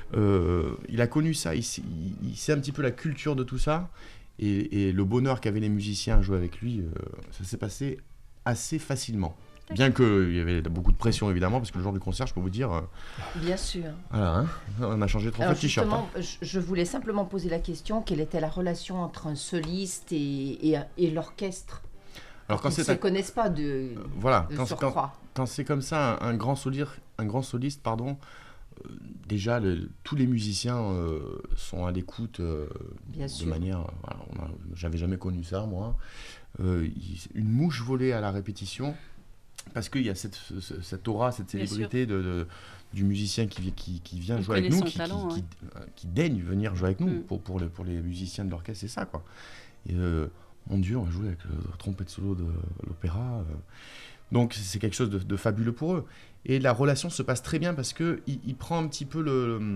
Euh, il a connu ça, il, sait- il- il sait un petit peu la culture de tout ça, et, et le bonheur qu'avaient les musiciens à jouer avec lui, euh, ça s'est passé assez facilement. Bien qu'il y avait beaucoup de pression, évidemment, parce que le jour du concert, je peux vous dire, euh, Bien sûr. voilà, hein, on a changé trois fois Alors de t-shirt. hein. justement, je, je voulais simplement poser la question, quelle était la relation entre un soliste et, et, et l'orchestre? Alors, quand Ils ne c'est se un- connaissent pas de, Voilà, de quand, c'est- quand, surcroît. quand c'est comme ça, un, un grand soliste, un grand soliste, pardon, euh, déjà le- tous les musiciens euh, sont à l'écoute euh, Bien de sûr. manière. euh, voilà, on a- j'avais jamais connu ça moi. Euh, il- une mouche volée à la répétition, parce qu'il y a cette, ce- cette aura, cette Bien célébrité de, de- du musicien qui, vi- qui, qui vient On jouer avec connaît nous, son qui, talent, qui, ouais. qui- euh, qui daigne venir jouer avec nous. Mm. Pour, pour, les, pour les musiciens de l'orchestre, c'est ça quoi. Et, euh, mon Dieu, on va jouer avec le trompette solo de l'opéra. euh. Donc c'est quelque chose de, de fabuleux pour eux. Et la relation se passe très bien parce que il, il prend un petit peu le,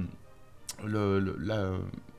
le- le- la,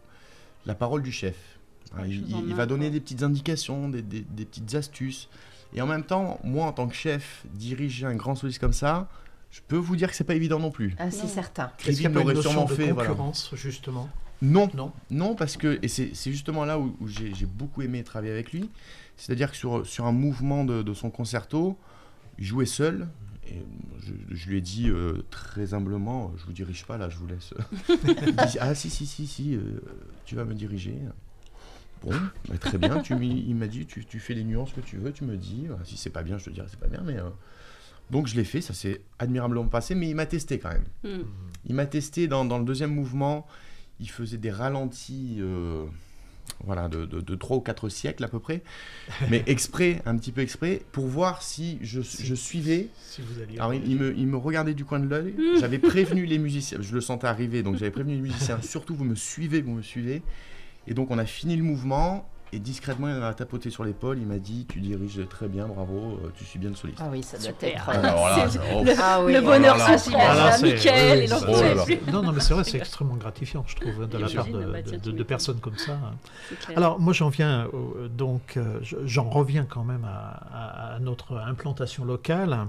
la parole du chef. Ouais, il, chose il- en il main, va donner quoi. des petites indications, des, des- des petites astuces. Et en même temps, moi en tant que chef, diriger un grand soliste comme ça, je peux vous dire que c'est pas évident non plus. Ah, c'est Non. certain. Est-ce qu'il n'y Krivine a pas une l'aurait notion sûrement de fait. Voilà. concurrence, justement? Non, Non. non, parce que, et c'est c'est justement là où, où j'ai j'ai beaucoup aimé travailler avec lui, c'est-à-dire que sur, sur un mouvement de, de son concerto, il jouait seul, et je, je lui ai dit euh, très humblement, je vous dirige pas là, je vous laisse. Il dit, ah si, si, si, si, euh, tu vas me diriger. Bon, bah, très bien, tu, m'y- il m'a dit, tu, tu fais les nuances que tu veux, tu me dis, voilà, si c'est pas bien, je te dirai c'est pas bien, mais... euh, donc je l'ai fait, ça s'est admirablement passé, mais il m'a testé quand même. Mm. Il m'a testé dans, dans le deuxième mouvement. Il faisait des ralentis euh, voilà, de, de, de trois ou quatre siècles à peu près, mais exprès, un petit peu exprès, pour voir si je, je suivais. Si vous alliez. Alors il, il me, il me regardait du coin de l'œil. J'avais prévenu les musiciens, je le sentais arriver, donc j'avais prévenu les musiciens, surtout vous me suivez, vous me suivez. Et donc on a fini le mouvement. Et discrètement, il m'a tapoté sur l'épaule, il m'a dit, tu diriges très bien, bravo, euh, tu suis bien le soliste. Ah oui, ça doit Super. être... Alors là, C'est- oh, le, Ah oui. le Oh bonheur là là. social, Ah là, là, c'est- Michael, oui, il en c'est- Oh là pouvait là. plus. Non, non, mais c'est vrai, c'est extrêmement gratifiant, je trouve, de la J'imagine, part de, bah, tiens, de- tu de- de m'étonnes. personnes comme ça. C'est clair. Alors, moi, j'en viens, euh, donc, euh, je- j'en reviens quand même à, à- à notre implantation locale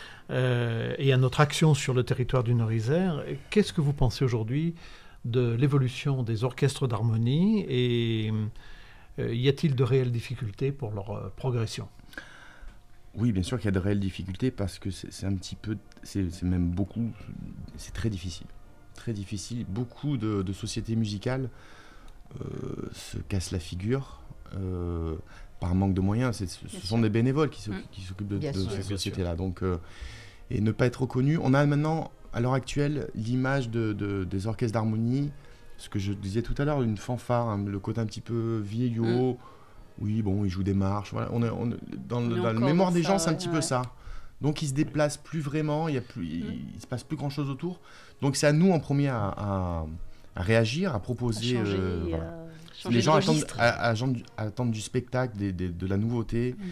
euh, et à notre action sur le territoire du Nord-Isère. Qu'est-ce que vous pensez aujourd'hui de l'évolution des orchestres d'harmonie et euh, y a-t-il de réelles difficultés pour leur euh, progression? Oui, bien sûr qu'il y a de réelles difficultés parce que c'est c'est un petit peu, c'est c'est même beaucoup, c'est très difficile. Très difficile. Beaucoup de, de sociétés musicales euh, se cassent la figure euh, par manque de moyens. C'est- Ce Bien sont sûr. des bénévoles qui Mm. s'occupent qui s'occupent de, Bien de sûr. ces Bien sûr. sociétés-là. Donc, euh, et ne pas être reconnu. On a maintenant, à l'heure actuelle, l'image de, de- des orchestres d'harmonie, ce que je disais tout à l'heure, une fanfare, hein, le côté un petit peu vieillot. Oui, bon, ils jouent des marches. Voilà. On est, on est- dans On le, est dans le encore mémoire dans des ça, gens, c'est un ouais, petit ouais. peu ça. Donc ils se déplacent plus vraiment, il y a plus, il, il se passe plus grand chose autour. Donc c'est à nous en premier à, à- à réagir, à À proposer. changer, euh, voilà. euh, Si changer les de gens attendent, registre. à- à- attendent- attendent du spectacle, des- des- de la nouveauté. Mm.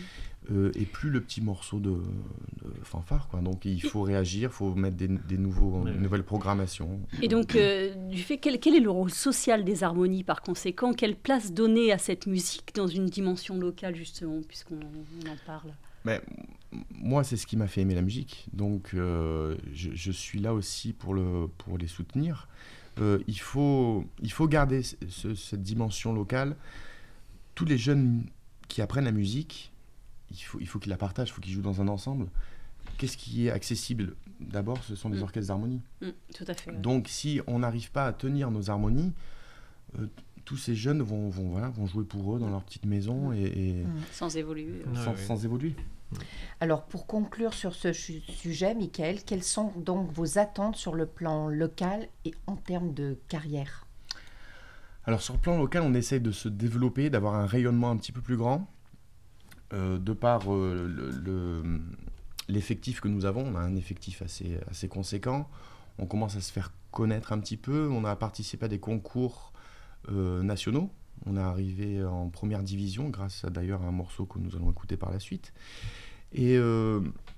euh, et plus le petit morceau de, de fanfare, quoi. Donc il faut réagir, il faut mettre des, des nouveaux, Oui. une nouvelle programmation. Et donc, euh, du fait, quel, quel est le rôle social des harmonies par conséquent? Quelle place donner à cette musique dans une dimension locale, justement, puisqu'on on en parle? Mais, moi, c'est ce qui m'a fait aimer la musique. Donc, euh, je, je suis là aussi pour, le, pour les soutenir. Euh, il, faut, il faut garder ce- ce- cette dimension locale. Tous les jeunes qui apprennent la musique, il faut, il faut qu'ils la partagent, il faut qu'ils jouent dans un ensemble. Qu'est-ce qui est accessible? D'abord, ce sont les Mm. orchestres d'harmonie. Mm, tout à fait. ouais. Donc, si on n'arrive pas à tenir nos harmonies, euh, tous ces jeunes vont, vont, voilà, vont jouer pour eux dans leur petite maison et, et Mm. Sans évoluer. Ouais, sans, ouais. sans évoluer. Alors, pour conclure sur ce chu- sujet, Michael, quelles sont donc vos attentes sur le plan local et en termes de carrière? Alors sur le plan local, on essaye de se développer, d'avoir un rayonnement un petit peu plus grand. Euh, de par euh, le- le- l'effectif que nous avons, on a un effectif assez, assez conséquent. On commence à se faire connaître un petit peu. On a participé à des concours euh, nationaux. On est arrivé en première division grâce à d'ailleurs à un morceau que nous allons écouter par la suite. Et euh,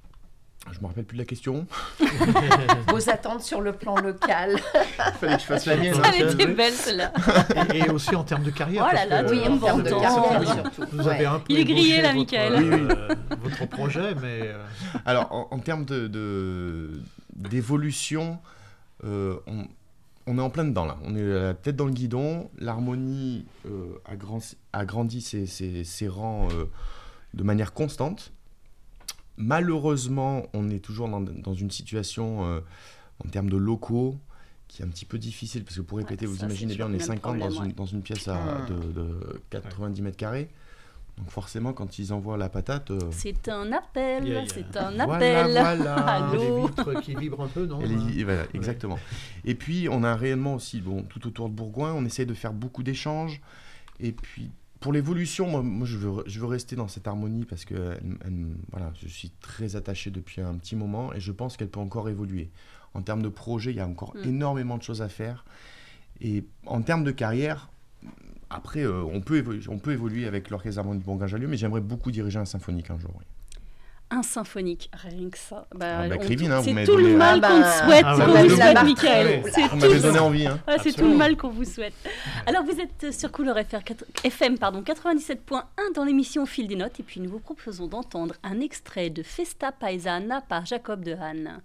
je me rappelle plus de la question. Vos attentes sur le plan local? Il fallait que je fasse la mienne. Elle hein. était belle, celle-là. Et, et aussi en termes de carrière. Oh là parce là, que, Oui, euh, en termes de important. carrière surtout. Vous Ouais. avez un peu Il est grillé, ébauché là, votre, Michael. euh, votre projet, mais euh, Alors, en, en termes de, de- d'évolution, euh, on, on est en plein dedans là. On est la tête dans le guidon. L'harmonie euh, a, grand- a grandi ses, ses- ses rangs euh, de manière constante. Malheureusement, on est toujours dans, dans une situation euh, en termes de locaux qui est un petit peu difficile parce que pour répéter, Ouais, vous ça, imaginez c'est bien, on est toujours le même cinquante dans, problème, une, ouais. dans une pièce à, Ah. de, de quatre-vingt-dix mètres carrés. Donc forcément, quand ils envoient la patate, euh, C'est un appel, Yeah, yeah. c'est un voilà, appel. voilà. Allô. les vitres qui vibrent un peu, non Elle est- voilà, exactement. Et puis, on a un rayonnement aussi bon, tout autour de Bourgoin. On essaye de faire beaucoup d'échanges. Et puis, pour l'évolution, moi, moi je, veux, je veux rester dans cette harmonie parce que elle- elle- voilà, je suis très attaché depuis un petit moment et je pense qu'elle peut encore évoluer. En termes de projet, il y a encore Mm. énormément de choses à faire. Et en termes de carrière, après, euh, on, peut évoluer, on peut évoluer avec l'Orchestre d'harmonie de Bourgoin-Jallieu, mais j'aimerais beaucoup diriger un symphonique un jour. Oui. Un symphonique, rien que ça. Bah, Ah bah, on- Krivine, hein, vous c'est m'avez tout donné- le mal Ah qu'on bah, te souhaite, ah qu'on ouais, vous vous souhaite, l'avez- Michael. Vous C'est Vous tout, m'avez donné envie. Hein. ah, c'est tout Absolument. le mal qu'on vous souhaite. Alors, vous êtes sur Couleur F R, quatre- F M pardon, quatre-vingt-dix-sept point un dans l'émission Au fil des notes. Et puis, nous vous proposons d'entendre un extrait de Festa Paesana par Jacob de Hahn.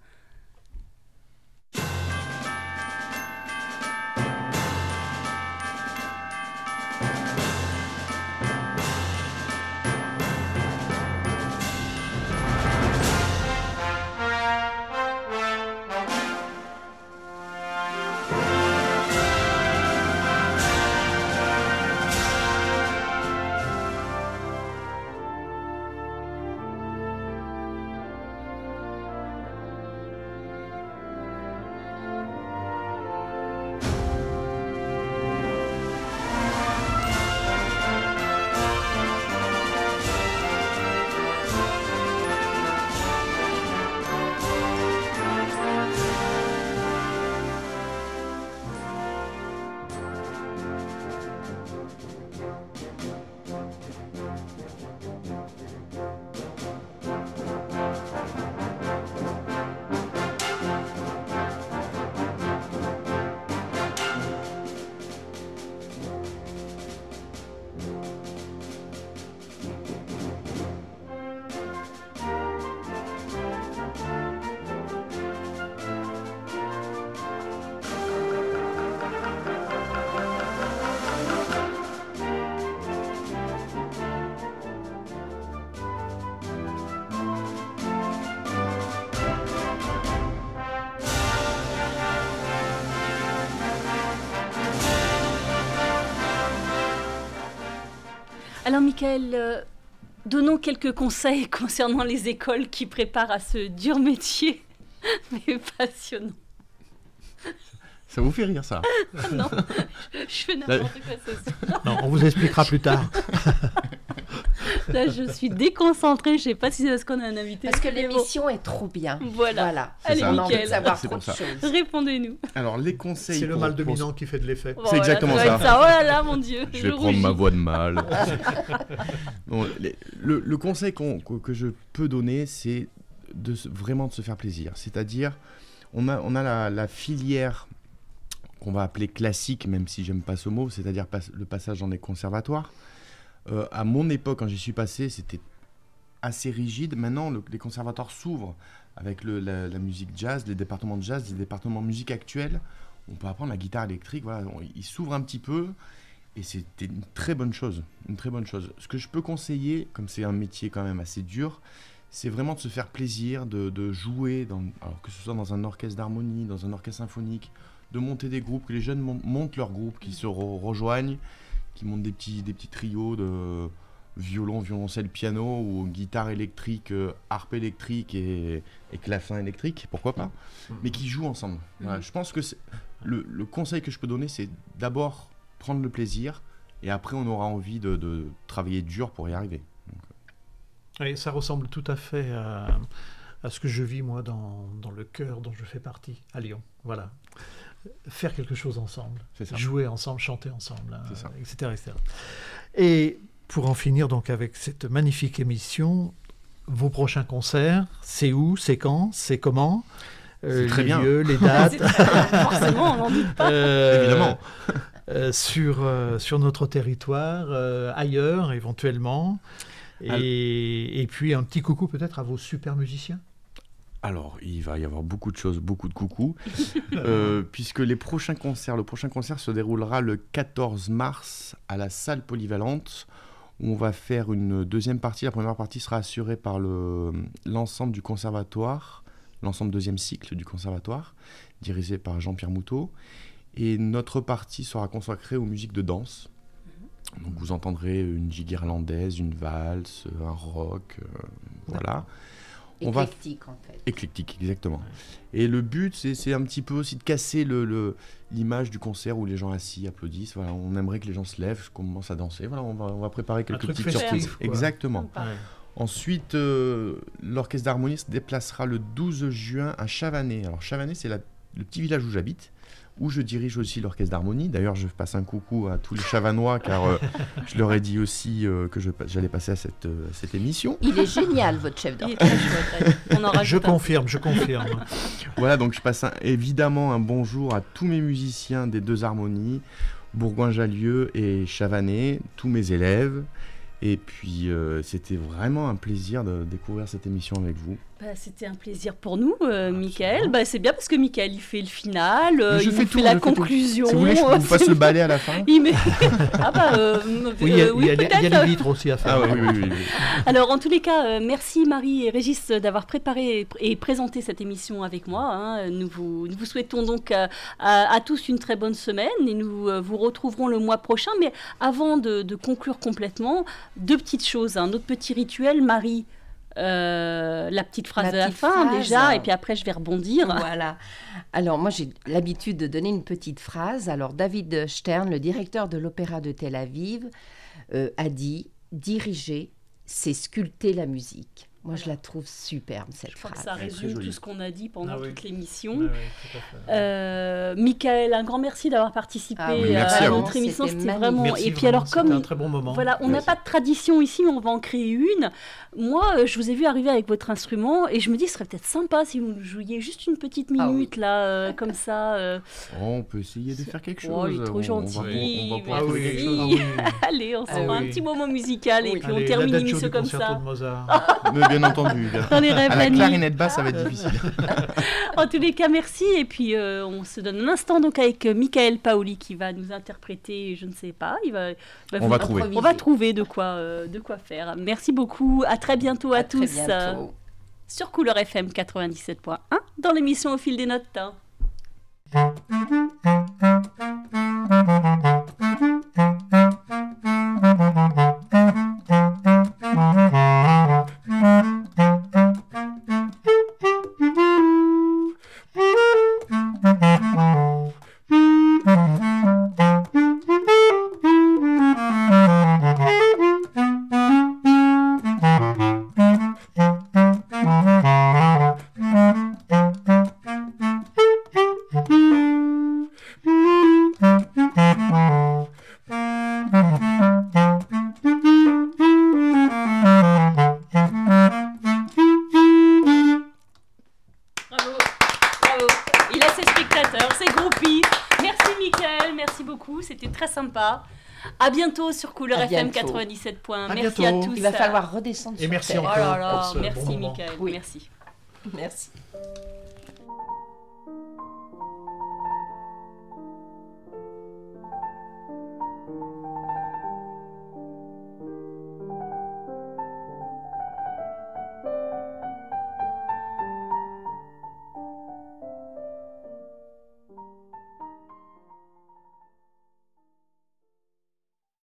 Alors, Michael, euh, donnons quelques conseils concernant les écoles qui préparent à ce dur métier, mais passionnant. Ça vous fait rire, ça? Non, je fais n'importe quoi ce soir. Non, on vous expliquera plus tard. Là, je suis déconcentrée. Je ne sais pas si c'est parce qu'on a un invité. Parce que l'émission bon. est trop bien. Voilà. voilà. Allez, on a envie de Mickaël. savoir c'est trop pour ça. de choses. Répondez-nous. Alors, les conseils. C'est le pour- mal pour- dominant qui fait de l'effet. Bon, C'est exactement voilà, ça. Oh là là, mon Dieu. Je vais prendre rougis. ma voix de mâle. Bon, les- le, le conseil qu'on- que, que je peux donner, c'est de se- vraiment de se faire plaisir. C'est-à-dire, on a, on a la, la filière qu'on va appeler classique, même si j'aime pas ce mot, c'est-à-dire pas- le passage dans les conservatoires. Euh, à mon époque, quand j'y suis passé, c'était assez rigide. Maintenant, le- les conservatoires s'ouvrent avec le- la, la musique jazz, les départements de jazz, les départements de musique actuelle. On peut apprendre la guitare électrique. Voilà, on- ils s'ouvrent un petit peu. Et c'était une très bonne chose, une très bonne chose. Ce que je peux conseiller, comme c'est un métier quand même assez dur, c'est vraiment de se faire plaisir, de, de jouer, dans, alors que ce soit dans un orchestre d'harmonie, dans un orchestre symphonique, de monter des groupes, que les jeunes mon- montent leurs groupes, qui se re- rejoignent, qui montent des petits, des petits trios de violon, violoncelle, piano, ou guitare électrique, euh, harpe électrique et, et clavecin électrique, pourquoi pas, mais qui jouent ensemble. Voilà, je pense que c'est- le, le conseil que je peux donner, c'est d'abord prendre le plaisir, et après on aura envie de, de travailler dur pour y arriver. Et ça ressemble tout à fait à, à ce que je vis moi dans, dans le chœur dont je fais partie, à Lyon. Voilà. Faire quelque chose ensemble, C'est ça. jouer ensemble, chanter ensemble, hein, C'est ça. et cetera, et cetera. Et pour en finir donc avec cette magnifique émission, vos prochains concerts, c'est où, c'est quand, c'est comment, euh, C'est très les bien. lieux, les dates, Forcément, on n'en doute pas. euh, Évidemment. euh, sur, euh, sur notre territoire, euh, ailleurs éventuellement. Et, et puis un petit coucou peut-être à vos super musiciens. Alors, il va y avoir beaucoup de choses, beaucoup de coucous, euh, puisque les prochains concerts, le prochain concert se déroulera le quatorze mars à la salle polyvalente, où on va faire une deuxième partie. La première partie sera assurée par le, l'ensemble du conservatoire, l'ensemble deuxième cycle du conservatoire, dirigé par Jean-Pierre Moutot. Et notre partie sera consacrée aux musiques de danse. Donc vous entendrez une gigue irlandaise, une valse, un rock, euh, voilà. On va- Éclectique, en fait. Éclectique, exactement. Et le but, c'est, c'est un petit peu aussi de casser le, le- l'image du concert où les gens assis applaudissent. Voilà, on aimerait que les gens se lèvent, commencent à danser. Voilà, on va, on va préparer quelques truc petites festif, surprises. quoi. Exactement. Sympa. Ouais. Ensuite, euh, l'Orchestre d'harmonie se déplacera le douze juin à Chavanay. Alors Chavanay, c'est la- le petit village où j'habite, où je dirige aussi l'Orchestre d'harmonie. D'ailleurs, je passe un coucou à tous les Chavanois, car euh, je leur ai dit aussi euh, que je, j'allais passer à cette, euh, cette émission. Il est génial, votre chef Il est d'orchestre. très chouette. On en Je rajoute un. confirme, je confirme. Voilà, donc je passe un- évidemment un bonjour à tous mes musiciens des deux harmonies, Bourgoin-Jallieu et Chavanay, tous mes élèves. Et puis, euh, c'était vraiment un plaisir de découvrir cette émission avec vous. Bah, c'était un plaisir pour nous, euh, Mickaël. Bah, c'est bien parce que Mickaël, il fait le final, euh, Mais je il fais nous tout, fait la je fais tout. conclusion. Si vous voulez, je vous fasse le balai à la fin. Il met- Ah bah, euh, Oui, il y a, euh, oui, il y a les- il y a peut-être. les vitres aussi à faire. Ah oui, oui, oui, oui. Alors, en tous les cas, euh, merci Marie et Régis d'avoir préparé et présenté cette émission avec moi. hein. Nous, vous, nous vous souhaitons donc euh, à, à tous une très bonne semaine et nous euh, vous retrouverons le mois prochain. Mais avant de, de conclure complètement, deux petites choses. Un autre petit rituel, Marie. euh, la petite phrase La de la petite fin phrase. déjà, et puis après je vais rebondir. Voilà. Alors, moi, j'ai l'habitude de donner une petite phrase. Alors, David Stern, le directeur de l'Opéra de Tel Aviv, euh, a dit « Diriger, c'est sculpter la musique ». Moi, je la trouve superbe, cette Je crois que phrase. ça très résume joli. tout ce qu'on a dit pendant Ah oui. toute l'émission. Ouais, ouais, tout à fait. Euh, Mickaël, un grand merci d'avoir participé Ah oui, merci à, à vous. notre émission. C'était C'était magnifique. vraiment. Merci Et puis vraiment, alors, c'était comme un très bon moment. voilà, on n'a Merci. pas de tradition ici, mais on va en créer une. Moi, euh, je vous ai vu arriver avec votre instrument et je me dis, ce serait peut-être sympa si vous nous jouiez juste une petite Ah oui. minute là, euh, comme ça. euh. Oh, on peut essayer de faire quelque chose. Oh, il est trop On- on gentil. va- on va Merci. pouvoir Ah trouver oui, quelque chose. ah oui. Allez, on se Ah fera un oui. petit moment musical et Oui. puis on Allez, termine l'adagio l'émission du comme concerto ça. de Mozart. Mais bien entendu. bien. Dans les rêves À la la nuit. clarinette basse, ça va être difficile. En tous les cas, merci. Et puis, euh, on se donne un instant donc avec euh, Mickaël Paoli qui va nous interpréter, je ne sais pas. Il va, va On vous- va trouver. On va trouver de quoi, euh, de quoi faire. Merci beaucoup. À très bientôt à, À très tous bientôt. euh, sur Couleur F M quatre-vingt-dix-sept point un dans l'émission Au fil des notes. À bientôt sur Couleur À F M bientôt. quatre-vingt-dix-sept points. À Merci bientôt. à tous. Il va falloir redescendre Et sur merci Terre. Oh encore. là là, pour ce bon merci moment. Michael, Oui. merci. Merci.